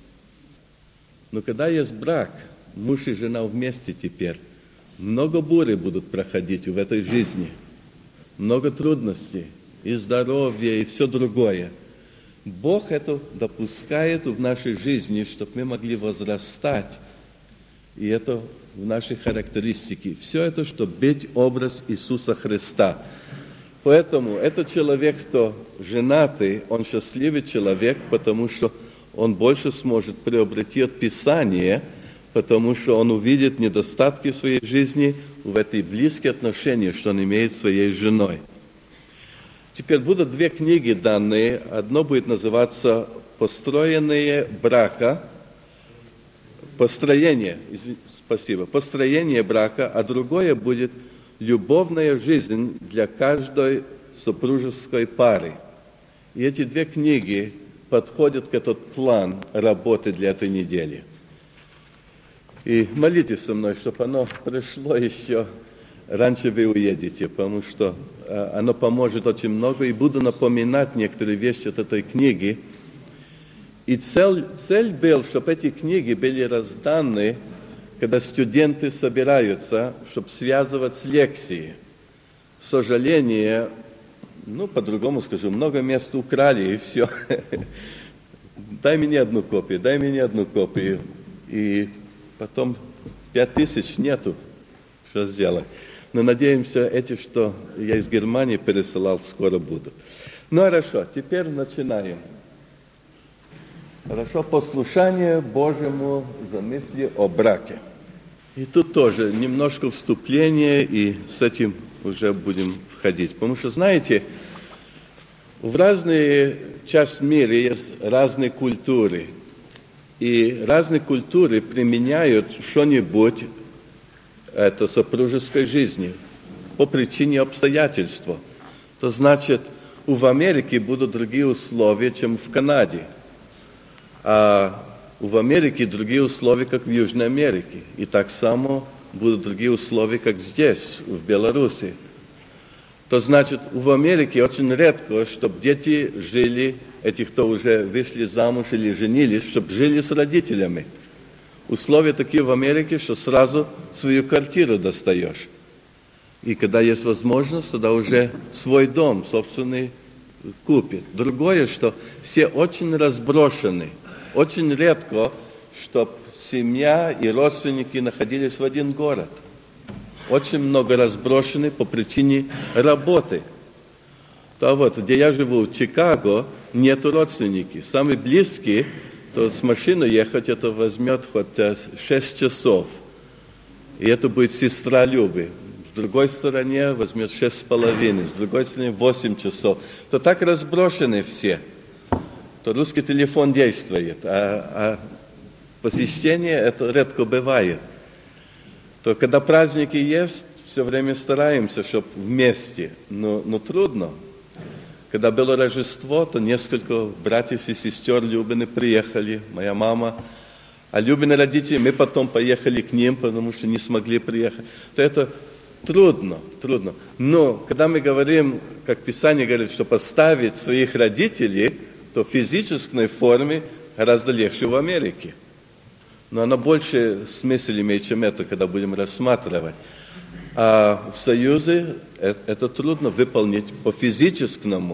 Но когда есть брак, муж и жена вместе теперь, много бури будут проходить в этой жизни, много трудностей, и здоровье, и все другое. Бог это допускает в нашей жизни, чтобы мы могли возрастать, и это в нашей характеристике. Все это, чтобы быть образ Иисуса Христа. Поэтому этот человек, кто женатый, он счастливый человек, потому что он больше сможет приобрести от Писания, потому что он увидит недостатки в своей жизни в этой близкие отношения, что он имеет с своей женой. Теперь будут две книги данные. Одно будет называться «Построение брака», построение брака, а другое будет «Любовная жизнь для каждой супружеской пары». И эти две книги подходят к этот план работы для этой недели. И молитесь со мной, чтобы оно пришло еще раньше вы уедете, потому что оно поможет очень много, и буду напоминать некоторые вещи от этой книги. И цель была, чтобы эти книги были разданы, когда студенты собираются, чтобы связывать с лекцией. К сожалению, по-другому скажу, много мест украли, и все. Дай мне одну копию. И потом 5000 нету. Что сделать? Но надеемся, эти, что я из Германии пересылал, скоро будут. Ну хорошо, теперь начинаем. Хорошо, послушание Божьему замысле о браке. И тут тоже немножко вступления, и с этим уже будем входить. Потому что, знаете, в разные части мира есть разные культуры. И разные культуры применяют что-нибудь это супружеской жизни по причине обстоятельств. То значит, в Америке будут другие условия, чем в Канаде. А в Америке другие условия, как в Южной Америке. И так само будут другие условия, как здесь, в Беларуси. То значит, в Америке очень редко, чтобы дети жили, эти, кто уже вышли замуж или женились, чтобы жили с родителями. Условия такие в Америке, что сразу свою квартиру достаешь. И когда есть возможность, тогда уже свой дом собственный купит. Другое, что все очень разброшены. Очень редко, чтобы семья и родственники находились в один город. Очень много разброшены по причине работы. То вот, где я живу, в Чикаго, нету родственников. Самые близкие, то с машиной ехать, это возьмет хоть 6 часов. И это будет сестра Любы. С другой стороны возьмет 6,5, с другой стороны 8 часов. То так разброшены все. То русский телефон действует, а посещение это редко бывает. То когда праздники есть, все время стараемся, чтобы вместе, но трудно. Когда было Рождество, то несколько братьев и сестер Любины приехали, моя мама. А Любины родители, мы потом поехали к ним, потому что не смогли приехать. То это трудно. Но когда мы говорим, как Писание говорит, что поставить своих родителей, то в физической форме гораздо легче в Америке. Но она больше смысл имеет, чем это, когда будем рассматривать. А в Союзе это трудно выполнить по физическому,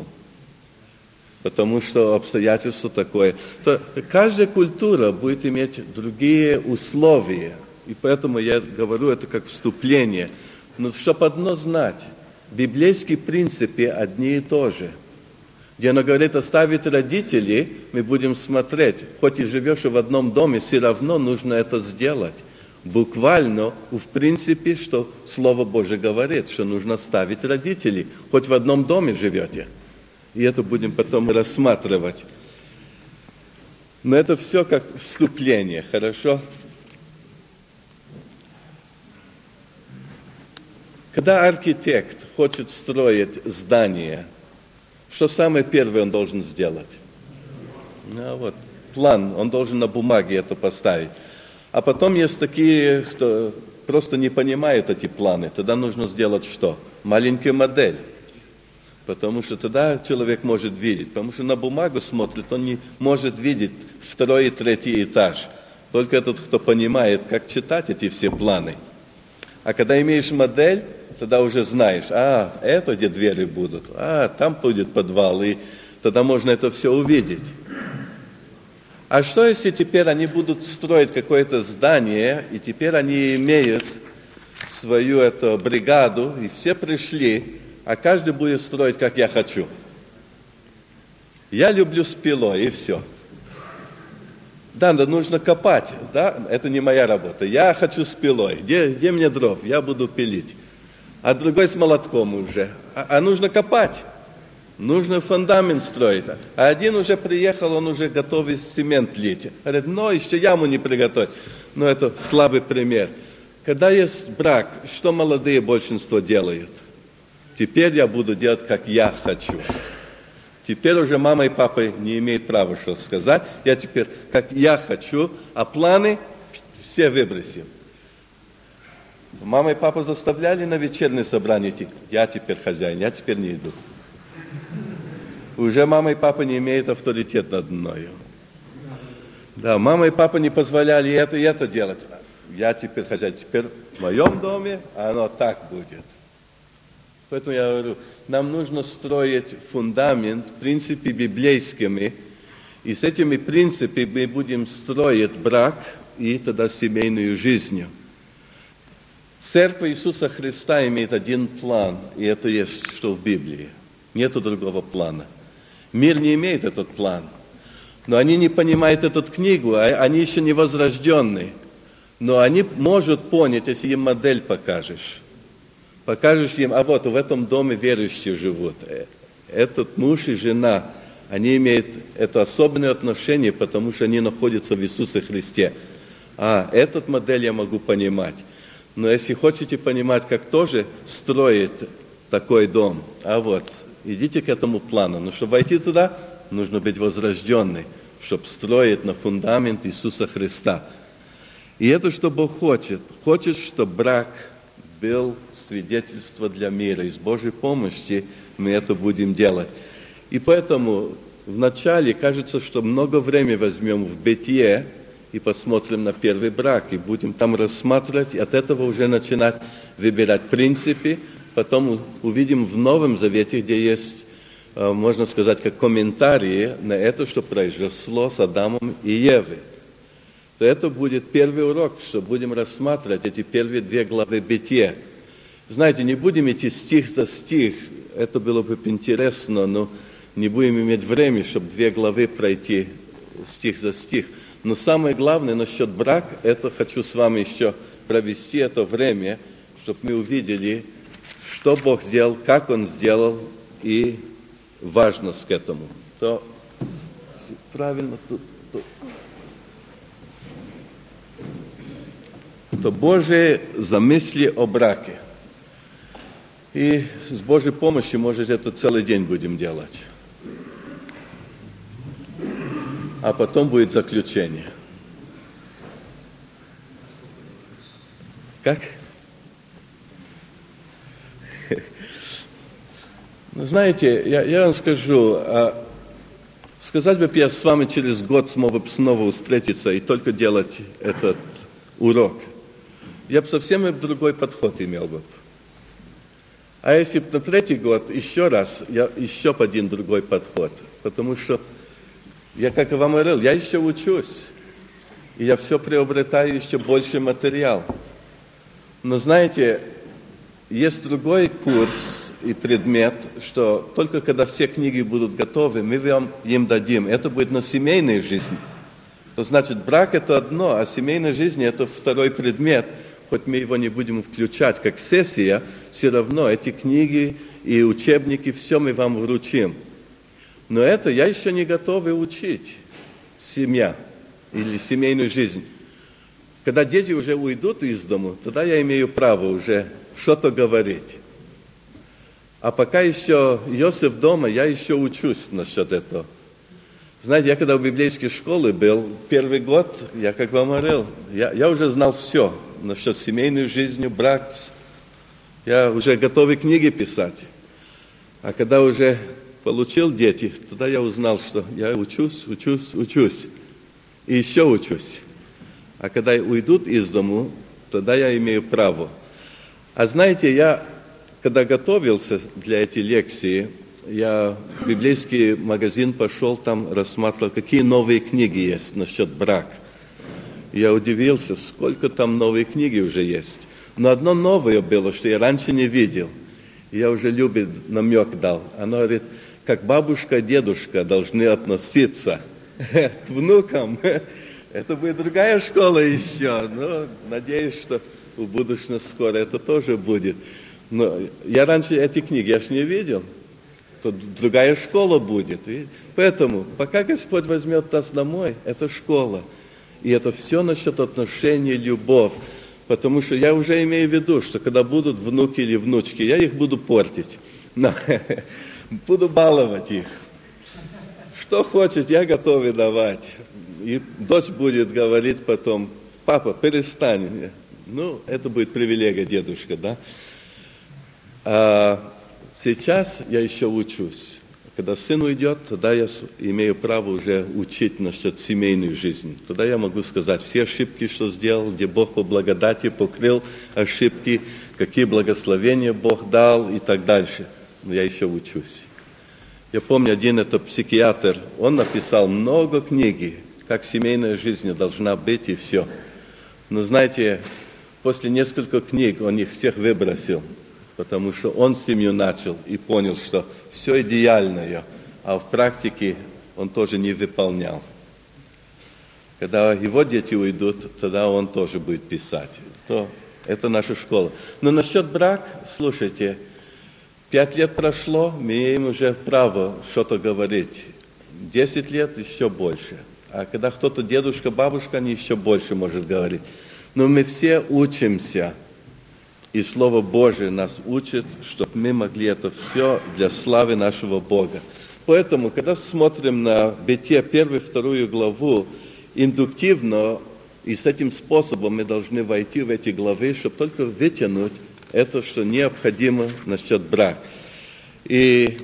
потому что обстоятельства такое. То каждая культура будет иметь другие условия, и поэтому я говорю это как вступление. Но чтобы одно знать, библейские принципы одни и то же. Где она говорит оставить родителей, мы будем смотреть, хоть и живешь в одном доме, все равно нужно это сделать. Буквально, в принципе, что Слово Божие говорит, что нужно оставить родителей, хоть в одном доме живете. И это будем потом рассматривать. Но это все как вступление, хорошо? Когда архитект хочет строить здание, что самое первое он должен сделать? План, он должен на бумаге это поставить. А потом есть такие, кто просто не понимают эти планы. Тогда нужно сделать что? Маленькую модель. Потому что тогда человек может видеть. Потому что на бумагу смотрит, он не может видеть второй и третий этаж. Только тот, кто понимает, как читать эти все планы. А когда имеешь модель, тогда уже знаешь, это где двери будут, там будет подвал, и тогда можно это все увидеть. А что, если теперь они будут строить какое-то здание, и теперь они имеют свою эту бригаду, и все пришли, а каждый будет строить, как я хочу. Я люблю с пилой, и все. Да, нужно копать, да, это не моя работа. Я хочу с пилой, где мне дров, я буду пилить. А другой с молотком уже. А нужно копать, нужно фундамент строить. А один уже приехал, он уже готовый цемент лить. Говорит, еще яму не приготовить. Но это слабый пример. Когда есть брак, что молодые большинство делают? Теперь я буду делать, как я хочу. Теперь уже мама и папа не имеют права что сказать. Я теперь, как я хочу, а планы все выбросим. Мама и папа заставляли на вечернее собрание идти. Я теперь хозяин, я теперь не иду. Уже мама и папа не имеют авторитет над мною. Да, мама и папа не позволяли это и это делать. Я теперь хозяин, теперь в моем доме, а оно так будет. Поэтому я говорю, нам нужно строить фундамент, принципы библейскими, и с этими принципами мы будем строить брак и тогда семейную жизнь. Церковь Иисуса Христа имеет один план, и это есть, что в Библии. Нету другого плана. Мир не имеет этот план. Но они не понимают эту книгу, они еще не возрожденные. Но они могут понять, если им модель покажешь. Покажешь им, а вот в этом доме верующие живут. Этот муж и жена, они имеют это особенное отношение, потому что они находятся в Иисусе Христе. Эту модель я могу понимать. Но если хотите понимать, как тоже строить такой дом, идите к этому плану. Но чтобы войти туда, нужно быть возрожденным, чтобы строить на фундамент Иисуса Христа. И это, что Бог хочет. Хочет, чтобы брак был свидетельство для мира. И с Божьей помощью мы это будем делать. И поэтому вначале кажется, что много времени возьмем в Бытие и посмотрим на первый брак, и будем там рассматривать, и от этого уже начинать выбирать принципы. Потом увидим в Новом Завете, где есть, можно сказать, как комментарии на это, что произошло с Адамом и Евой. То это будет первый урок, что будем рассматривать эти первые 2 главы Бытия. Знаете, не будем идти стих за стих, это было бы интересно, но не будем иметь времени, чтобы 2 главы пройти стих за стих. Но самое главное насчет брака, это хочу с вами еще провести это время, чтобы мы увидели, что Бог сделал, как Он сделал, и важность к этому. То правильно тут. То Божие замысли о браке. И с Божьей помощью, может, это целый день будем делать. А потом будет заключение. Как? Ну, знаете, я вам скажу, сказать бы, я с вами через год смог бы снова встретиться и только делать этот урок. Я бы совсем другой подход имел бы. А если бы на 3-й год еще раз, я еще бы один другой подход. Потому что, я как и вам говорил, я еще учусь. И я все приобретаю еще больше материал. Но знаете, есть другой курс и предмет, что только когда все книги будут готовы, мы вам им дадим. Это будет на семейной жизни. То значит, брак это одно, а семейная жизнь это второй предмет. Хоть мы его не будем включать как сессия, все равно эти книги и учебники, все мы вам вручим. Но это я еще не готов учить. Семья или семейную жизнь. Когда дети уже уйдут из дома, тогда я имею право уже что-то говорить. А пока еще Иосиф дома, я еще учусь насчет этого. Знаете, я когда в библейской школе был, 1-й год, я как вам говорил, я уже знал все насчет семейной жизни, брак. Я уже готовы книги писать. А когда уже получил дети, тогда я узнал, что я учусь. И еще учусь. А когда уйдут из дому, тогда я имею право. А знаете, я, когда готовился для этой лекции, я в библейский магазин пошел, там рассматривал, какие новые книги есть насчет брака. Я удивился, сколько там новые книги уже есть. Но одно новое было, что я раньше не видел. Я уже Любе намек дал. Она говорит, как бабушка, дедушка должны относиться к внукам. Это будет другая школа еще. Но надеюсь, что в будущем скоро это тоже будет. Но я раньше эти книги я ж не видел. То другая школа будет. Поэтому, пока Господь возьмет нас домой, это школа. И это все насчет отношений, любовь. Потому что я уже имею в виду, что когда будут внуки или внучки, я их буду портить. Буду баловать их. Что хочет, я готов давать. И дочь будет говорить потом, папа, перестань. Ну, это будет привилегия дедушка, да? А сейчас я еще учусь. Когда сын уйдет, тогда я имею право уже учить насчет семейной жизни. Тогда я могу сказать все ошибки, что сделал, где Бог по благодати покрыл ошибки, какие благословения Бог дал и так дальше. Но я еще учусь. Я помню, один это психиатр, он написал много книг, как семейная жизнь должна быть и все. Но знаете, после нескольких книг он их всех выбросил, потому что он семью начал и понял, что все идеальное, а в практике он тоже не выполнял. Когда его дети уйдут, тогда он тоже будет писать. Это наша школа. Но насчет брака, слушайте, 5 лет прошло, мы имеем уже право что-то говорить. 10 лет еще больше. А когда кто-то дедушка, бабушка, они еще больше может говорить. Но мы все учимся. И Слово Божие нас учит, чтобы мы могли это все для славы нашего Бога. Поэтому, когда смотрим на Бытие 1-2 главу, индуктивно и с этим способом мы должны войти в эти главы, чтобы только вытянуть это, что необходимо насчет брака. И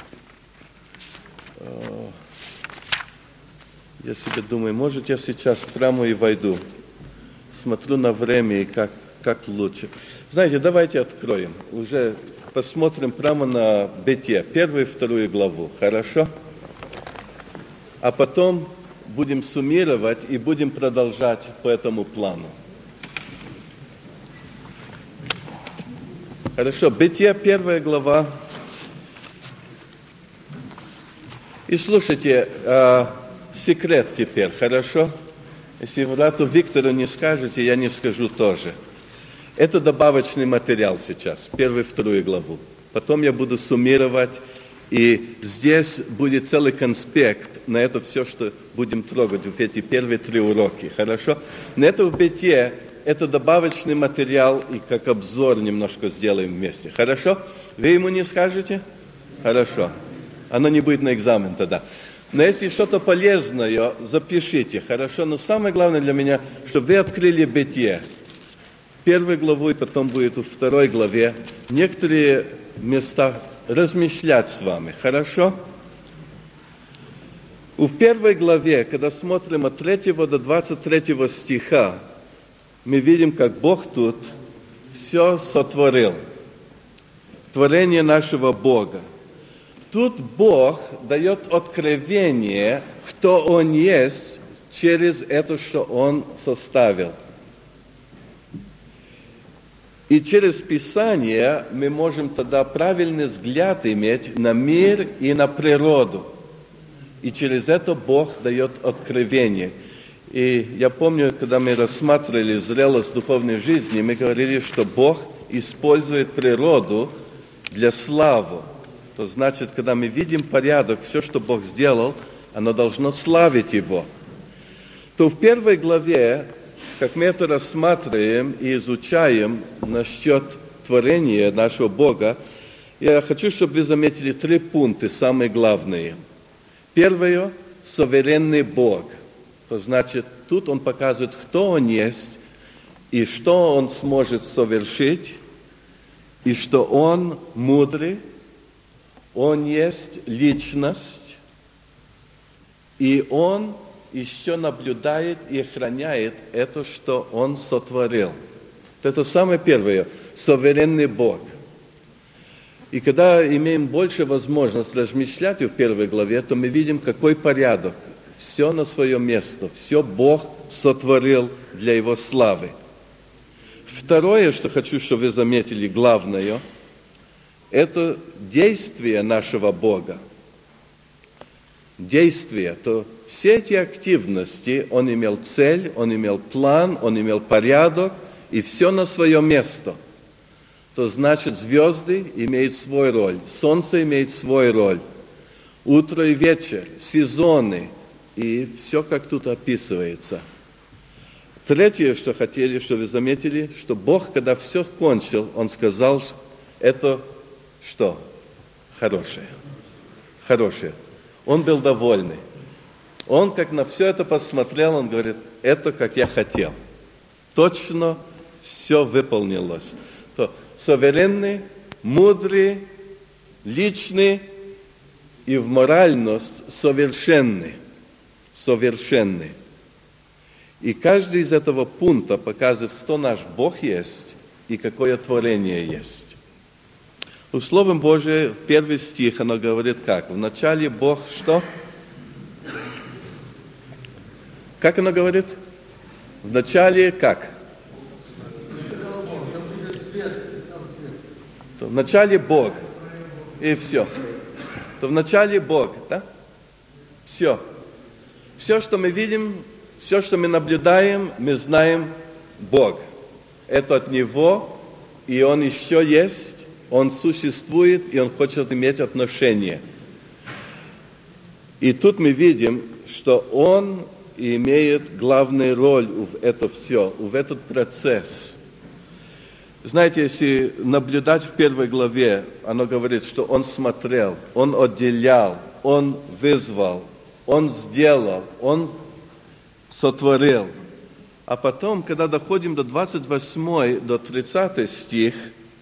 я себе думаю, может, я сейчас прямо и войду. Смотрю на время и как лучше. Знаете, давайте откроем. Уже посмотрим прямо на Бытие, 1-2 главу. Хорошо? А потом будем суммировать и будем продолжать по этому плану. Хорошо, Бытие, 1 глава. И слушайте, секрет теперь, хорошо? Если брату Виктору не скажете, я не скажу тоже. Это добавочный материал сейчас, 1-2 главу. Потом я буду суммировать, и здесь будет целый конспект на это все, что будем трогать, в эти первые 3 уроки, хорошо? На это в Бытие, это добавочный материал, и как обзор немножко сделаем вместе, хорошо? Вы ему не скажете? Хорошо. Оно не будет на экзамен тогда. Но если что-то полезное, запишите, хорошо? Но самое главное для меня, чтобы вы открыли Бытие. 1 главу, и потом будет в 2 главе. Некоторые места размышлять с вами, хорошо? В 1 главе, когда смотрим от 3 до 23 стиха, мы видим, как Бог тут все сотворил. Творение нашего Бога. Тут Бог дает откровение, кто Он есть, через это, что Он составил. И через Писание мы можем тогда правильный взгляд иметь на мир и на природу. И через это Бог дает откровение. И я помню, когда мы рассматривали зрелость духовной жизни, мы говорили, что Бог использует природу для славы. То значит, когда мы видим порядок, все, что Бог сделал, оно должно славить Его. То в 1 главе, как мы это рассматриваем и изучаем насчет творения нашего Бога, я хочу, чтобы вы заметили 3 пункта, самые главные. Первое – суверенный Бог. То значит, тут Он показывает, кто Он есть, и что Он сможет совершить, и что Он мудрый, Он есть личность, и Он еще наблюдает и охраняет это, что Он сотворил. Это самое первое – суверенный Бог. И когда имеем больше возможность размышлять в 1 главе, то мы видим, какой порядок. Все на свое место, все Бог сотворил для Его славы. Второе, что хочу, чтобы вы заметили, главное – это действие нашего Бога. Действие, то все эти активности, Он имел цель, Он имел план, Он имел порядок, и все на свое место. То значит, звезды имеют свою роль, солнце имеет свою роль, утро и вечер, сезоны, и все, как тут описывается. Третье, что хотели, что вы заметили, что Бог, когда все кончил, Он сказал, это что? Хорошее. Хорошее. Он был довольный. Он, как на все это посмотрел, он говорит, это как я хотел. Точно все выполнилось. То суверенный, мудрый, личный и в моральность совершенный. Совершенный. И каждый из этого пункта показывает, кто наш Бог есть и какое творение есть. В Слове Божие, 1 стих, оно говорит как? Вначале Бог что? Как оно говорит? Вначале как? То в начале Бог. И все. То в начале Бог, да? Все. Все, что мы видим, все, что мы наблюдаем, мы знаем Бог. Это от Него, и Он еще есть, Он существует, и Он хочет иметь отношения. И тут мы видим, что Он имеет главную роль в это все, в этот процесс. Знаете, если наблюдать в первой главе, оно говорит, что Он смотрел, Он отделял, Он вызвал, Он сделал, Он сотворил. А потом, когда доходим до 28 до 30 стих,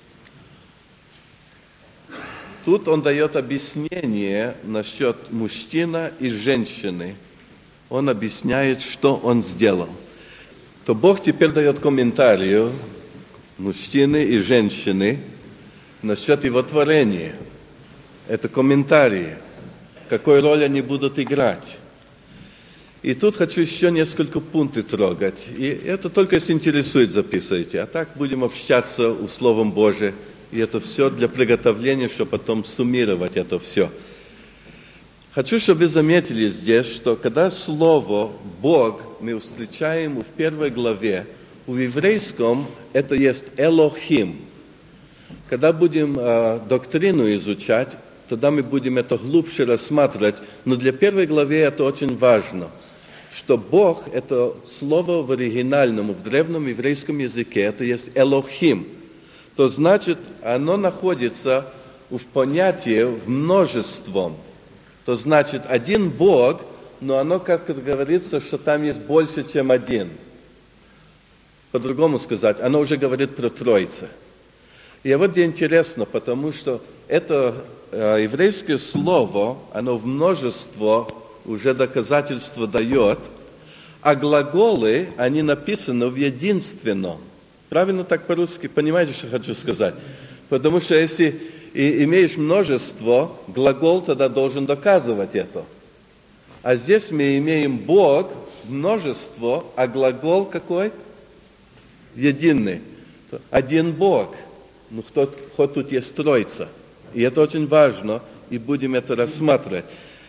тут Он дает объяснение насчет мужчины и женщины. Он объясняет, что Он сделал. То Бог теперь дает комментарий мужчины и женщины насчет Его творения. Это комментарии, какую роль они будут играть. И тут хочу еще несколько пунктов трогать. И это только если интересует, записывайте. А так будем общаться Словом Божиим. И это все для приготовления, чтобы потом суммировать это все. Хочу, чтобы вы заметили здесь, что когда слово «Бог» мы встречаем в первой главе, в еврейском это есть «Элохим». Когда будем доктрину изучать, тогда мы будем это глубже рассматривать. Но для первой главы это очень важно, что Бог – это слово в оригинальном, в древнем еврейском языке, это есть «Элохим». То значит, оно находится в понятии в множеством. То значит, один Бог, но оно, как говорится, что там есть больше, чем один. По-другому сказать, оно уже говорит про Троицу. И вот это интересно, потому что это еврейское слово, оно в множество уже доказательство дает, а глаголы, они написаны в единственном. Правильно так по-русски? Понимаете, что хочу сказать? Потому что если имеешь множество, глагол тогда должен доказывать это. А здесь мы имеем Бог, множество, а глагол какой? Единый. Один Бог. Ну, хоть тут есть Троица. И это очень важно, и будем это рассматривать.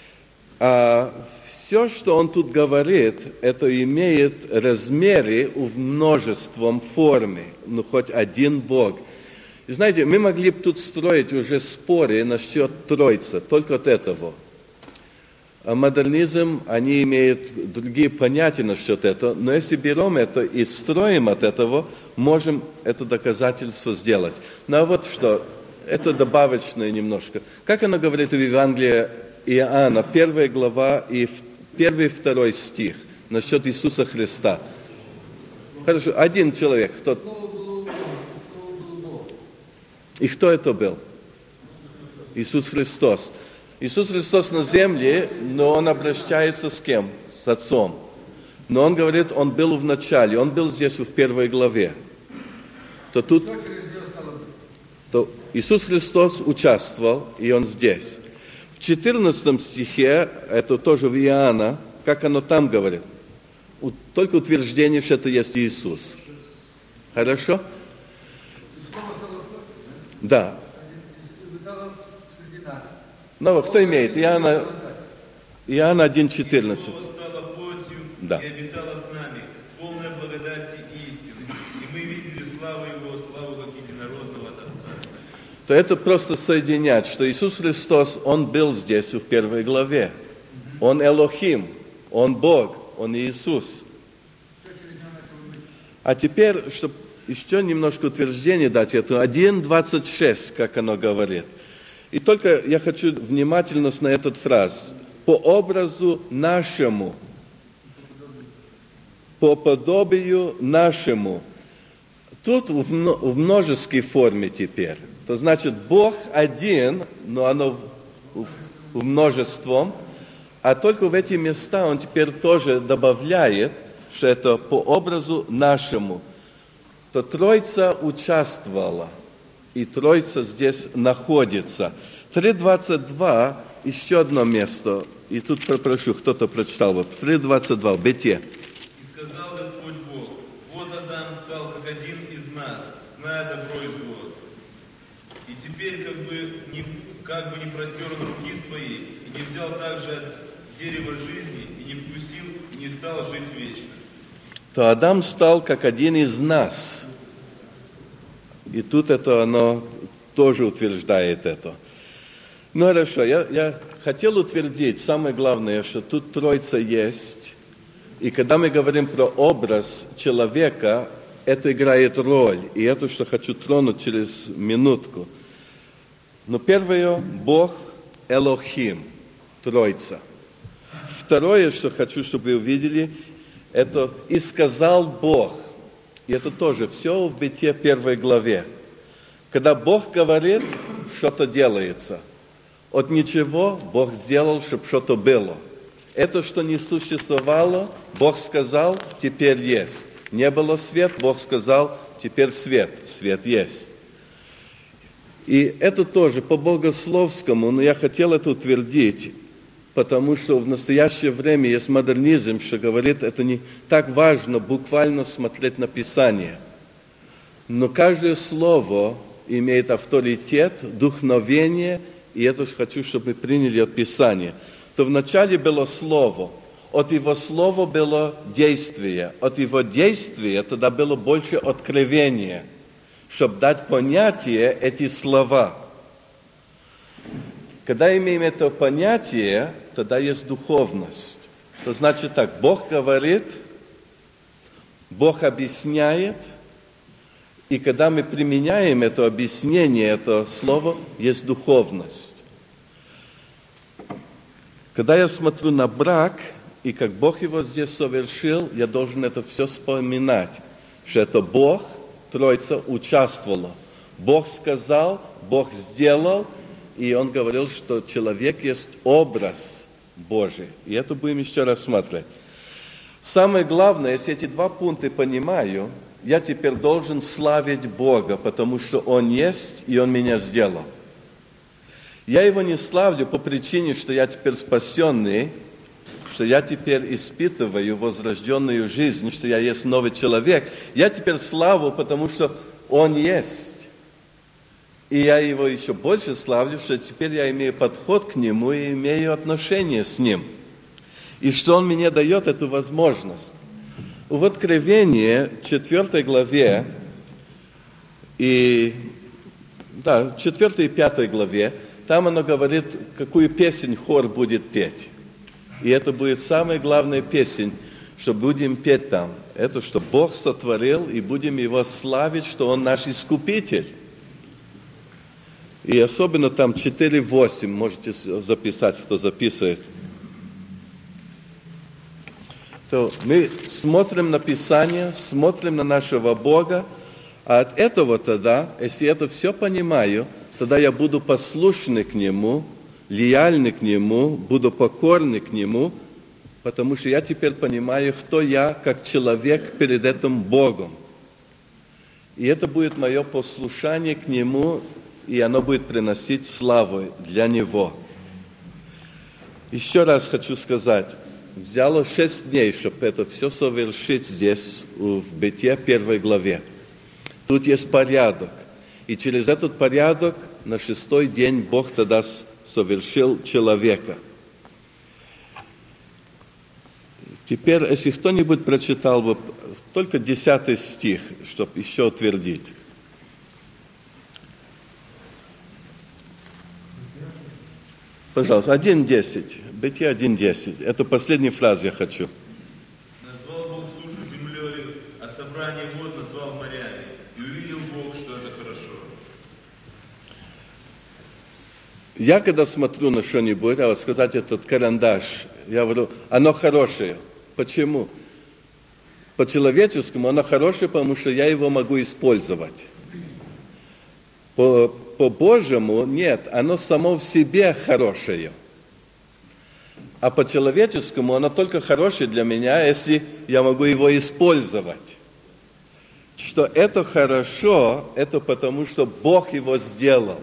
Все, что он тут говорит, это имеет размеры в множеством форме. Ну, хоть один Бог. И знаете, мы могли бы тут строить уже споры насчет Троицы, только от этого. А модернизм, они имеют другие понятия насчет этого, но если берем это и строим от этого, можем это доказательство сделать. Ну а вот что, это добавочное немножко. Как оно говорит в Евангелии Иоанна, 1 глава и 1-2 стих, насчет Иисуса Христа. Хорошо, один человек, И кто это был? Иисус Христос. Иисус Христос на земле, но Он обращается с кем? С Отцом. Но Он говорит, Он был в начале, Он был здесь в 1 главе. То Иисус Христос участвовал, и Он здесь. В 14 стихе, это тоже в Иоанна, как оно там говорит? Только утверждение, что это есть Иисус. Хорошо? Да. Но кто имеет? Иоанна 1:14. Стала плотью Да. и обитала с нами, полная благодати и истины. И мы видели славу Его, славу как единородного от Отца. То это просто соединять, что Иисус Христос, Он был здесь в 1 главе. Он Элохим, Он Бог, Он Иисус. А теперь, чтобы еще немножко утверждение дать, это 1:26, как оно говорит. И только я хочу внимательность на этот фраз. По образу нашему, по подобию нашему. Тут в множеской форме теперь. То значит, Бог один, но оно в множеством, а только в эти места Он теперь тоже добавляет, что это по образу нашему. То Троица участвовала, и Троица здесь находится. 3:22, еще одно место, и тут попрошу, кто-то прочитал, 3:22, в Бытие. И сказал Господь Бог, вот Адам стал как один из нас, зная добро и зло. И взял также от дерева жизни и не вкусил, и не стал жить вечно. То Адам стал как один из нас. И тут это оно тоже утверждает это. Ну хорошо, я хотел утвердить, самое главное, что тут Троица есть. И когда мы говорим про образ человека, это играет роль. И это, что хочу тронуть через минутку. Но первое, Бог Элохим, Троица. Второе, что хочу, чтобы вы увидели, это «И сказал Бог». И это тоже все в Бытие 1 главе. Когда Бог говорит, что-то делается. От ничего Бог сделал, чтобы что-то было. Это, что не существовало, Бог сказал, теперь есть. Не было свет, Бог сказал, теперь свет. Свет есть. И это тоже по богословскому, но я хотел это утвердить, потому что в настоящее время есть модернизм, что говорит, это не так важно буквально смотреть на Писание. Но каждое слово имеет авторитет, вдохновение, и это хочу, чтобы мы приняли от Писания. То вначале было слово, от его слова было действие, от его действия тогда было больше откровения, чтобы дать понятие эти слова. Когда имеем это понятие, тогда есть духовность. То значит так, Бог говорит, Бог объясняет, и когда мы применяем это объяснение, это слово, есть духовность. Когда я смотрю на брак, и как Бог его здесь совершил, я должен это все вспоминать, что это Бог, Троица, участвовала. Бог сказал, Бог сделал, и Он говорил, что человек есть образ Божий. И это будем еще рассматривать. Самое главное, если эти два пункта понимаю, я теперь должен славить Бога, потому что Он есть, и Он меня сделал. Я Его не славлю по причине, что я теперь спасенный, что я теперь испытываю возрожденную жизнь, что я есть новый человек. Я теперь славу, потому что Он есть. И я Его еще больше славлю, что теперь я имею подход к Нему и имею отношение с Ним. И что Он мне дает эту возможность. В Откровении, 4 главе, 4 и 5 главе, там оно говорит, какую песнь хор будет петь. И это будет самая главная песнь, что будем петь там. Это, что Бог сотворил, и будем Его славить, что Он наш Искупитель. И особенно там 4:8, можете записать, кто записывает. То мы смотрим на Писание, смотрим на нашего Бога, а от этого тогда, если я это все понимаю, тогда я буду послушный к Нему, лояльный к Нему, буду покорный к Нему, потому что я теперь понимаю, кто я как человек перед этим Богом. И это будет мое послушание к Нему, и оно будет приносить славу для Него. Еще раз хочу сказать, взяло 6 дней, чтобы это все совершить здесь, в Бытие 1 главе. Тут есть порядок. И через этот порядок на 6-й день Бог тогда совершил человека. Теперь, если кто-нибудь прочитал бы только 10 стих, чтобы еще утвердить. Пожалуйста, 1:10. Бытие 1:10. Это последняя фраза я хочу. Назвал Бог сушу землею, а собрание вод назвал морями. И увидел Бог, что это хорошо. Я когда смотрю на что-нибудь, а вот сказать этот карандаш, я говорю, оно хорошее. Почему? По-человеческому оно хорошее, потому что я его могу использовать. По-божьему нет, оно само в себе хорошее. А по-человеческому оно только хорошее для меня, если я могу его использовать. Что это хорошо, это потому, что Бог его сделал.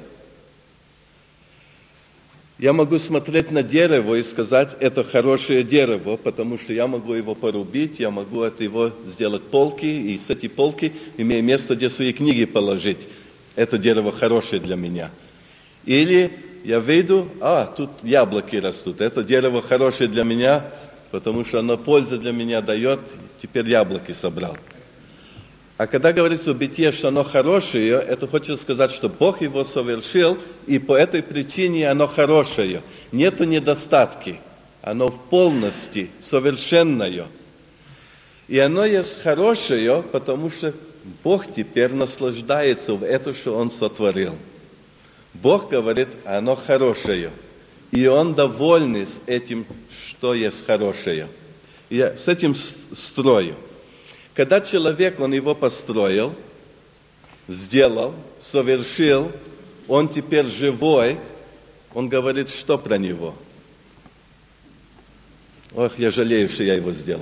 Я могу смотреть на дерево и сказать, это хорошее дерево, потому что я могу его порубить, я могу от его сделать полки, и с этой полки имею место, где свои книги положить. Это дерево хорошее для меня. Или я выйду, тут яблоки растут. Это дерево хорошее для меня, потому что оно пользу для меня дает, теперь яблоки собрал. А когда говорится в Бытие, что оно хорошее, это хочет сказать, что Бог его совершил, и по этой причине оно хорошее. Нету недостатки, оно в полности совершенное. И оно есть хорошее, потому что Бог теперь наслаждается в этом, что Он сотворил. Бог говорит, оно хорошее. И Он доволен с этим, что есть хорошее. Я с этим строю. Когда человек, он его построил, сделал, совершил, он теперь живой, он говорит, что про него? Я жалею, что я его сделал.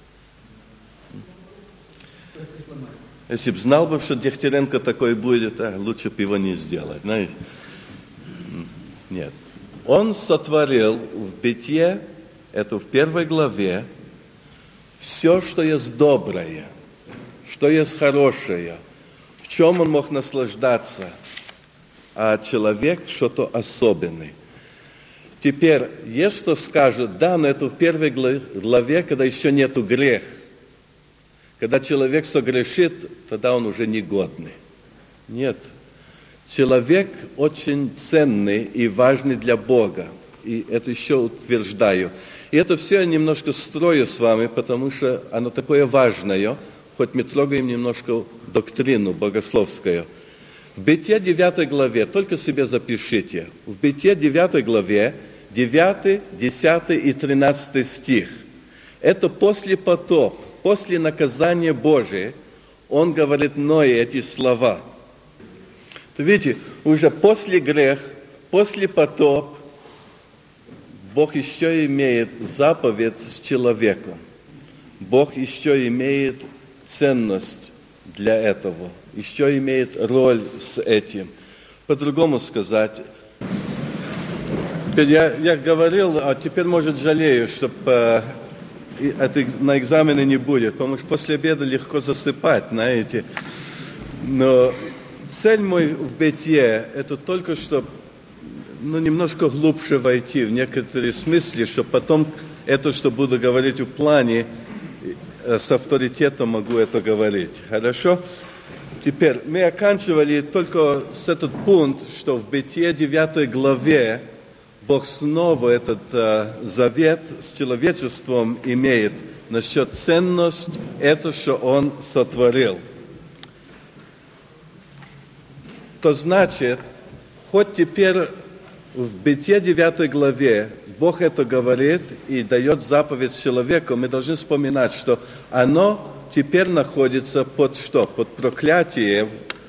Если бы знал бы, что Дегтяренко такой будет, лучше бы его не сделать, знаете? Нет. Он сотворил в Бытие, это в 1 главе, все, что есть доброе, что есть хорошее, в чем он мог наслаждаться, а человек что-то особенное. Теперь, есть кто скажет, но это в 1 главе, когда еще нету греха. Когда человек согрешит, тогда он уже негодный. Нет. Человек очень ценный и важный для Бога. И это еще утверждаю. И это все я немножко строю с вами, потому что оно такое важное, хоть мы трогаем немножко доктрину богословскую. В Бытие 9 главе, только себе запишите, в Бытие 9 главе, 9, 10 и 13 стих. Это после потопа, после наказания Божия, он говорит Ное эти слова. Видите, уже после греха, после потопа, Бог еще имеет заповедь с человеком. Бог еще имеет ценность для этого, еще имеет роль с этим. По-другому сказать, я говорил, а теперь, может, жалею, чтобы это на экзамене не будет, потому что после обеда легко засыпать, знаете. Но цель моя в Бытие, это только чтобы немножко глубже войти в некоторые смыслы, чтобы потом это, что буду говорить в плане, с авторитетом могу это говорить. Хорошо? Теперь, мы оканчивали только с этот пункт, что в Бытие 9 главе Бог снова этот завет с человечеством имеет насчет ценности, это, что Он сотворил. То значит, хоть теперь в Бытие 9 главе Бог это говорит и дает заповедь человеку, мы должны вспоминать, что оно теперь находится под что? Под проклятием,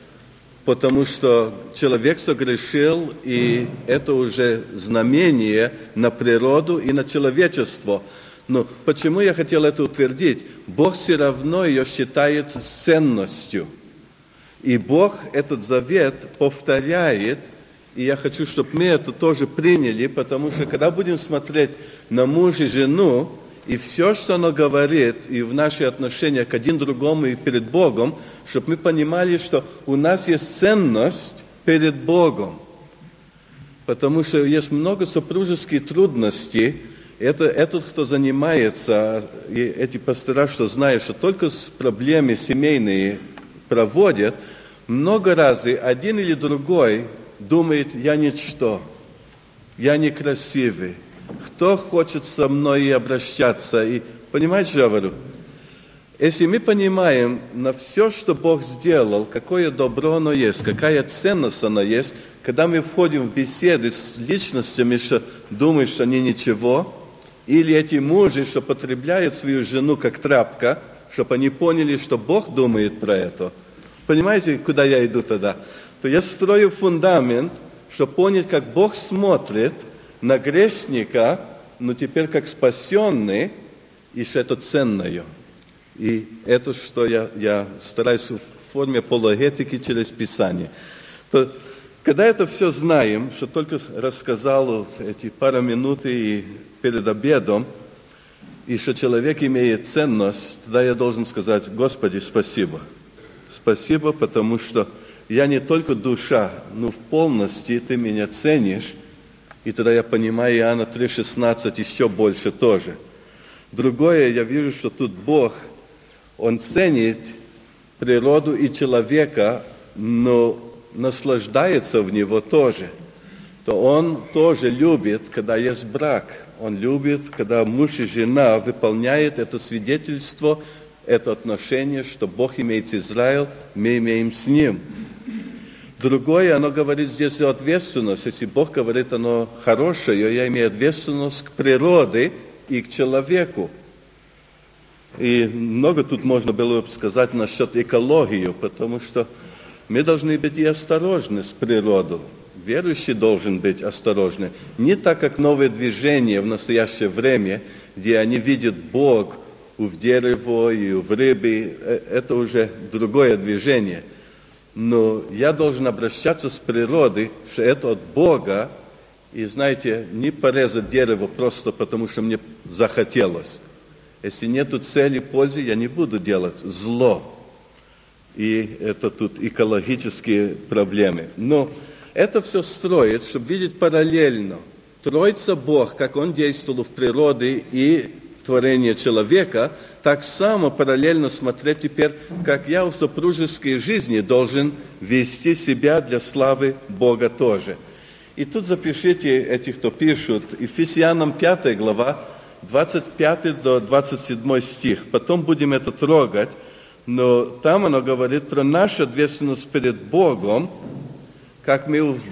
потому что человек согрешил, и это уже знамение на природу и на человечество. Но почему я хотел это утвердить? Бог все равно ее считает ценностью. И Бог этот завет повторяет, и я хочу, чтобы мы это тоже приняли, потому что когда будем смотреть на мужа и жену, и все, что оно говорит, и в наши отношения к один другому и перед Богом, чтобы мы понимали, что у нас есть ценность перед Богом. Потому что есть много супружеских трудностей. Этот, кто занимается, и эти пастора, что знают, что только с проблемами семейные проводят, много раз один или другой думает, я ничто, я некрасивый. Кто хочет со мной обращаться? И понимаете, что я говорю? Если мы понимаем на все, что Бог сделал, какое добро оно есть, какая ценность оно есть, когда мы входим в беседы с личностями, что думают, что они ничего, или эти мужи, что потребляют свою жену как тряпка, чтобы они поняли, что Бог думает про это. Понимаете, куда я иду тогда? То я строю фундамент, чтобы понять, как Бог смотрит на грешника, но теперь как спасенный, и что это ценное. И это, что я стараюсь в форме апологетики через Писание. То, когда это все знаем, что только рассказал эти пару минут и перед обедом, и что человек имеет ценность, тогда я должен сказать, Господи, спасибо. Спасибо, потому что я не только душа, но в полности Ты меня ценишь, И тогда я понимаю Иоанна 3,16 еще больше тоже. Другое, я вижу, что тут Бог, Он ценит природу и человека, но наслаждается в него тоже. То Он тоже любит, когда есть брак. Он любит, когда муж и жена выполняют это свидетельство, это отношение, что Бог имеет с Израилем, мы имеем с Ним. Другое, оно говорит здесь о ответственности. Если Бог говорит, оно хорошее, я имею ответственность к природе и к человеку. И много тут можно было бы сказать насчет экологии, потому что мы должны быть и осторожны с природой. Верующий должен быть осторожным. Не так, как новые движения в настоящее время, где они видят Бог в дереве и в рыбе. Это уже другое движение. Но я должен обращаться с природой, что это от Бога, и, знаете, не порезать дерево просто потому, что мне захотелось. Если нету цели, пользы, я не буду делать зло. И это тут экологические проблемы. Но это все строит, чтобы видеть параллельно. Троица Бог, как Он действовал в природе и творении человека, так само параллельно смотреть теперь, как я в супружеской жизни должен вести себя для славы Бога тоже. И тут запишите этих, кто пишут, Ефесянам 5 глава, 25 до 27 стих. Потом будем это трогать, но там оно говорит про нашу ответственность перед Богом, как мы в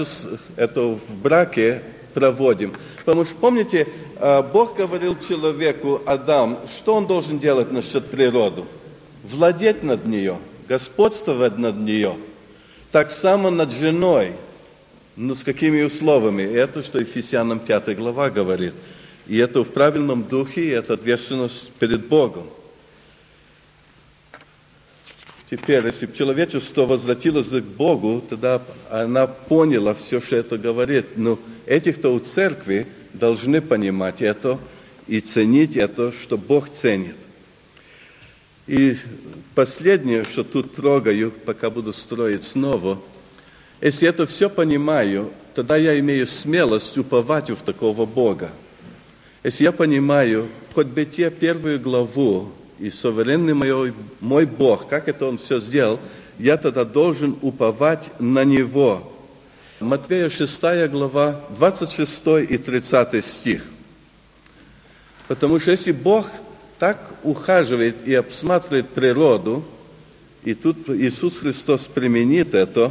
браке проводим. Потому что, помните, Бог говорил человеку, Адам, что он должен делать насчет природы? Владеть над нее, господствовать над нее. Так само над женой. Но с какими условиями? Это, что Ефесянам 5 глава говорит. И это в правильном духе, и это ответственность перед Богом. Теперь, если бы человечество возвратилось к Богу, тогда она поняла все, что это говорит. Но эти, кто у церкви, должны понимать это и ценить это, что Бог ценит. И последнее, что тут трогаю, пока буду строить снова, если это все понимаю, тогда я имею смелость уповать в такого Бога. Если я понимаю, хоть Бытие 1 главу, и суверенный мой Бог, как это Он все сделал, я тогда должен уповать на Него. Матфея 6 глава, 26 и 30 стих. Потому что если Бог так ухаживает и обсматривает природу, и тут Иисус Христос применит это,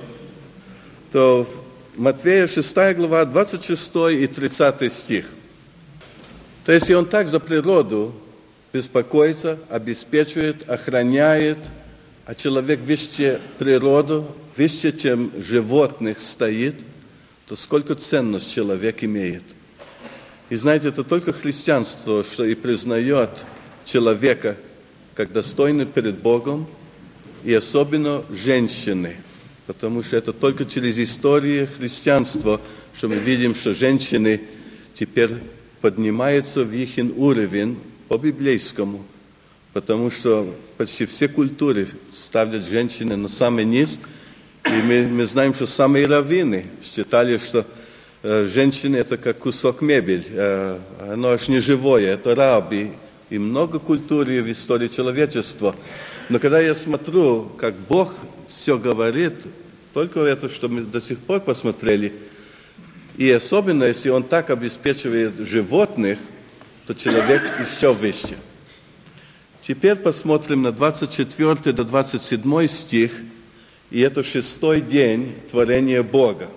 то Матфея 6 глава, 26 и 30 стих. То есть, если Он так за природу беспокоится, обеспечивает, охраняет, а человек выше природу, выше, чем животных стоит, то сколько ценность человек имеет. И знаете, это только христианство, что и признает человека как достойный перед Богом, и особенно женщины, потому что это только через историю христианства, что мы видим, что женщины теперь поднимаются в их уровень по-библейскому, потому что почти все культуры ставят женщины на самый низ, и мы знаем, что самые раввины считали, что женщины это как кусок мебели, оно аж не живое, это раб, и много культур в истории человечества. Но когда я смотрю, как Бог все говорит, только это, что мы до сих пор посмотрели, и особенно, если Он так обеспечивает животных, то человек еще выше. Теперь посмотрим на 24 до 27 стих, и это 6-й день творения Бога.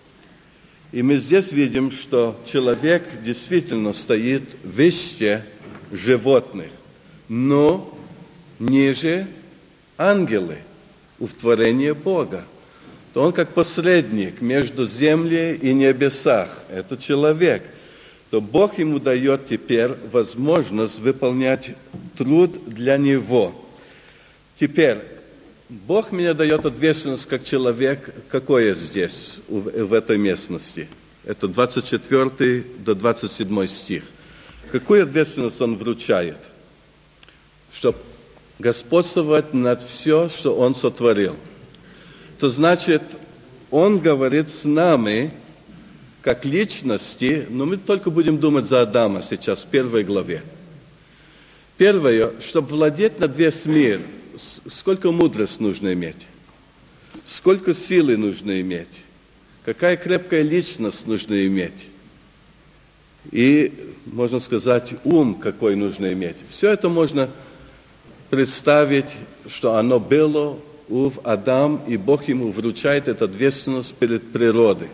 И мы здесь видим, что человек действительно стоит выше животных, но ниже ангелы в творении Бога. То он как посредник между землей и небесах. Это человек. То Бог ему дает теперь возможность выполнять труд для него. Теперь, Бог мне дает ответственность как человек, какое здесь, в этой местности. Это 24 до 27 стих. Какую ответственность Он вручает? Чтобы господствовать над все, что Он сотворил. То значит, Он говорит с нами, как личности, но мы только будем думать за Адама сейчас, в 1 главе. Первое, чтобы владеть над весь мир, сколько мудрости нужно иметь, сколько силы нужно иметь, какая крепкая личность нужно иметь. И, можно сказать, ум какой нужно иметь. Все это можно представить, что оно было у Адама, и Бог ему вручает эту ответственность перед природой.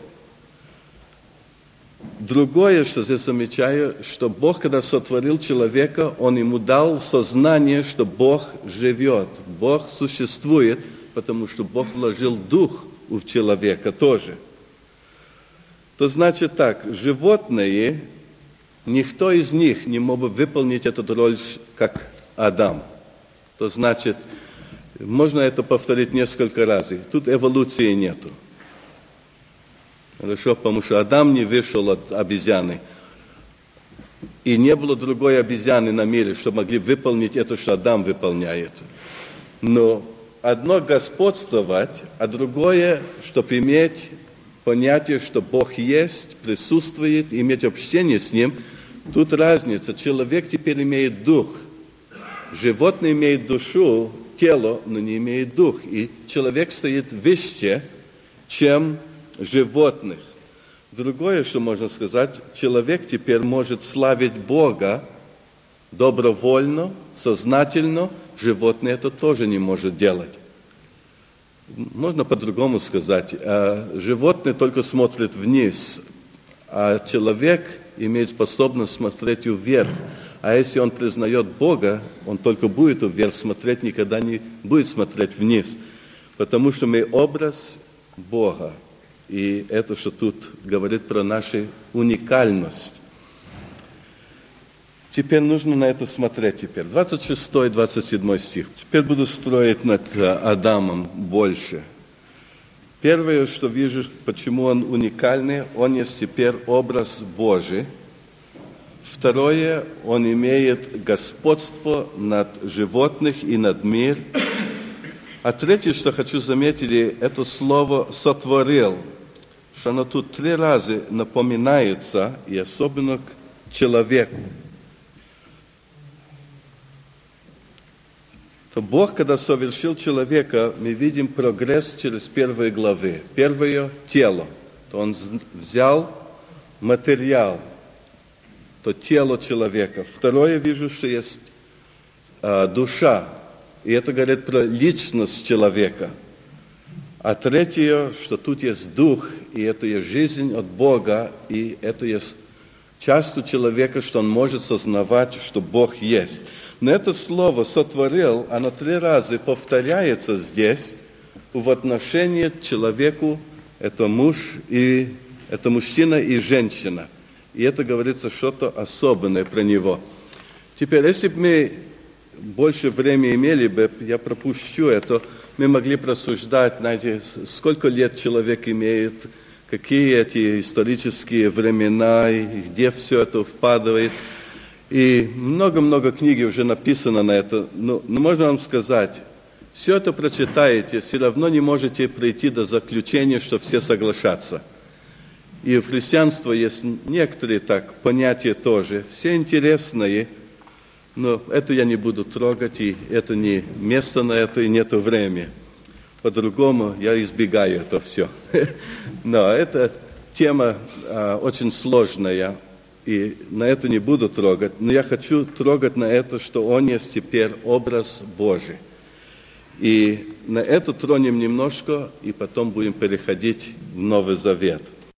Другое, что здесь замечаю, что Бог, когда сотворил человека, Он ему дал сознание, что Бог живет, Бог существует, потому что Бог вложил дух в человека тоже. То значит так, животные, никто из них не мог бы выполнить эту роль, как Адам. То значит, можно это повторить несколько раз. Тут эволюции нету. Хорошо, потому что Адам не вышел от обезьяны. И не было другой обезьяны на мире, что могли выполнить это, что Адам выполняет. Но одно господствовать, а другое, чтобы иметь понятие, что Бог есть, присутствует, иметь общение с Ним. Тут разница. Человек теперь имеет дух. Животное имеет душу, тело, но не имеет дух. И человек стоит выше, чем животных. Другое, что можно сказать, человек теперь может славить Бога добровольно, сознательно, животное это тоже не может делать. Можно по-другому сказать, животное только смотрит вниз, а человек имеет способность смотреть вверх. А если он признает Бога, он только будет вверх смотреть, никогда не будет смотреть вниз. Потому что мы образ Бога. И это, что тут говорит про нашу уникальность. Теперь нужно на это смотреть теперь. 26-27 стих. Теперь буду строить над Адамом больше. Первое, что вижу, почему он уникальный, он есть теперь образ Божий. Второе, он имеет господство над животных и над миром. А третье, что хочу заметить, это слово «сотворил», что оно тут 3 раза напоминается, и особенно к человеку. То Бог, когда совершил человека, мы видим прогресс через 1 главы. Первое – тело. То Он взял материал, то тело человека. Второе, вижу, что есть душа. И это говорит про личность человека. А третье, что тут есть дух, и это есть жизнь от Бога, и это есть часть у человека, что он может сознавать, что Бог есть. Но это слово «сотворил», оно 3 раза повторяется здесь в отношении к человеку, это муж и это мужчина и женщина. И это говорится что-то особенное про него. Теперь, если бы мы больше времени имели бы, я пропущу это, мы могли просуждать, знаете, сколько лет человек имеет, какие эти исторические времена, и где все это впадает. И много-много книг уже написано на это. Но можно вам сказать, все это прочитаете, все равно не можете прийти до заключения, что все соглашатся. И в христианстве есть некоторые так понятия тоже, все интересные, но это я не буду трогать, и это не место на это, и нет времени. По-другому я избегаю это все. Но эта тема очень сложная, и на это не буду трогать. Но я хочу трогать на это, что Он есть теперь образ Божий. И на это тронем немножко, и потом будем переходить в Новый Завет.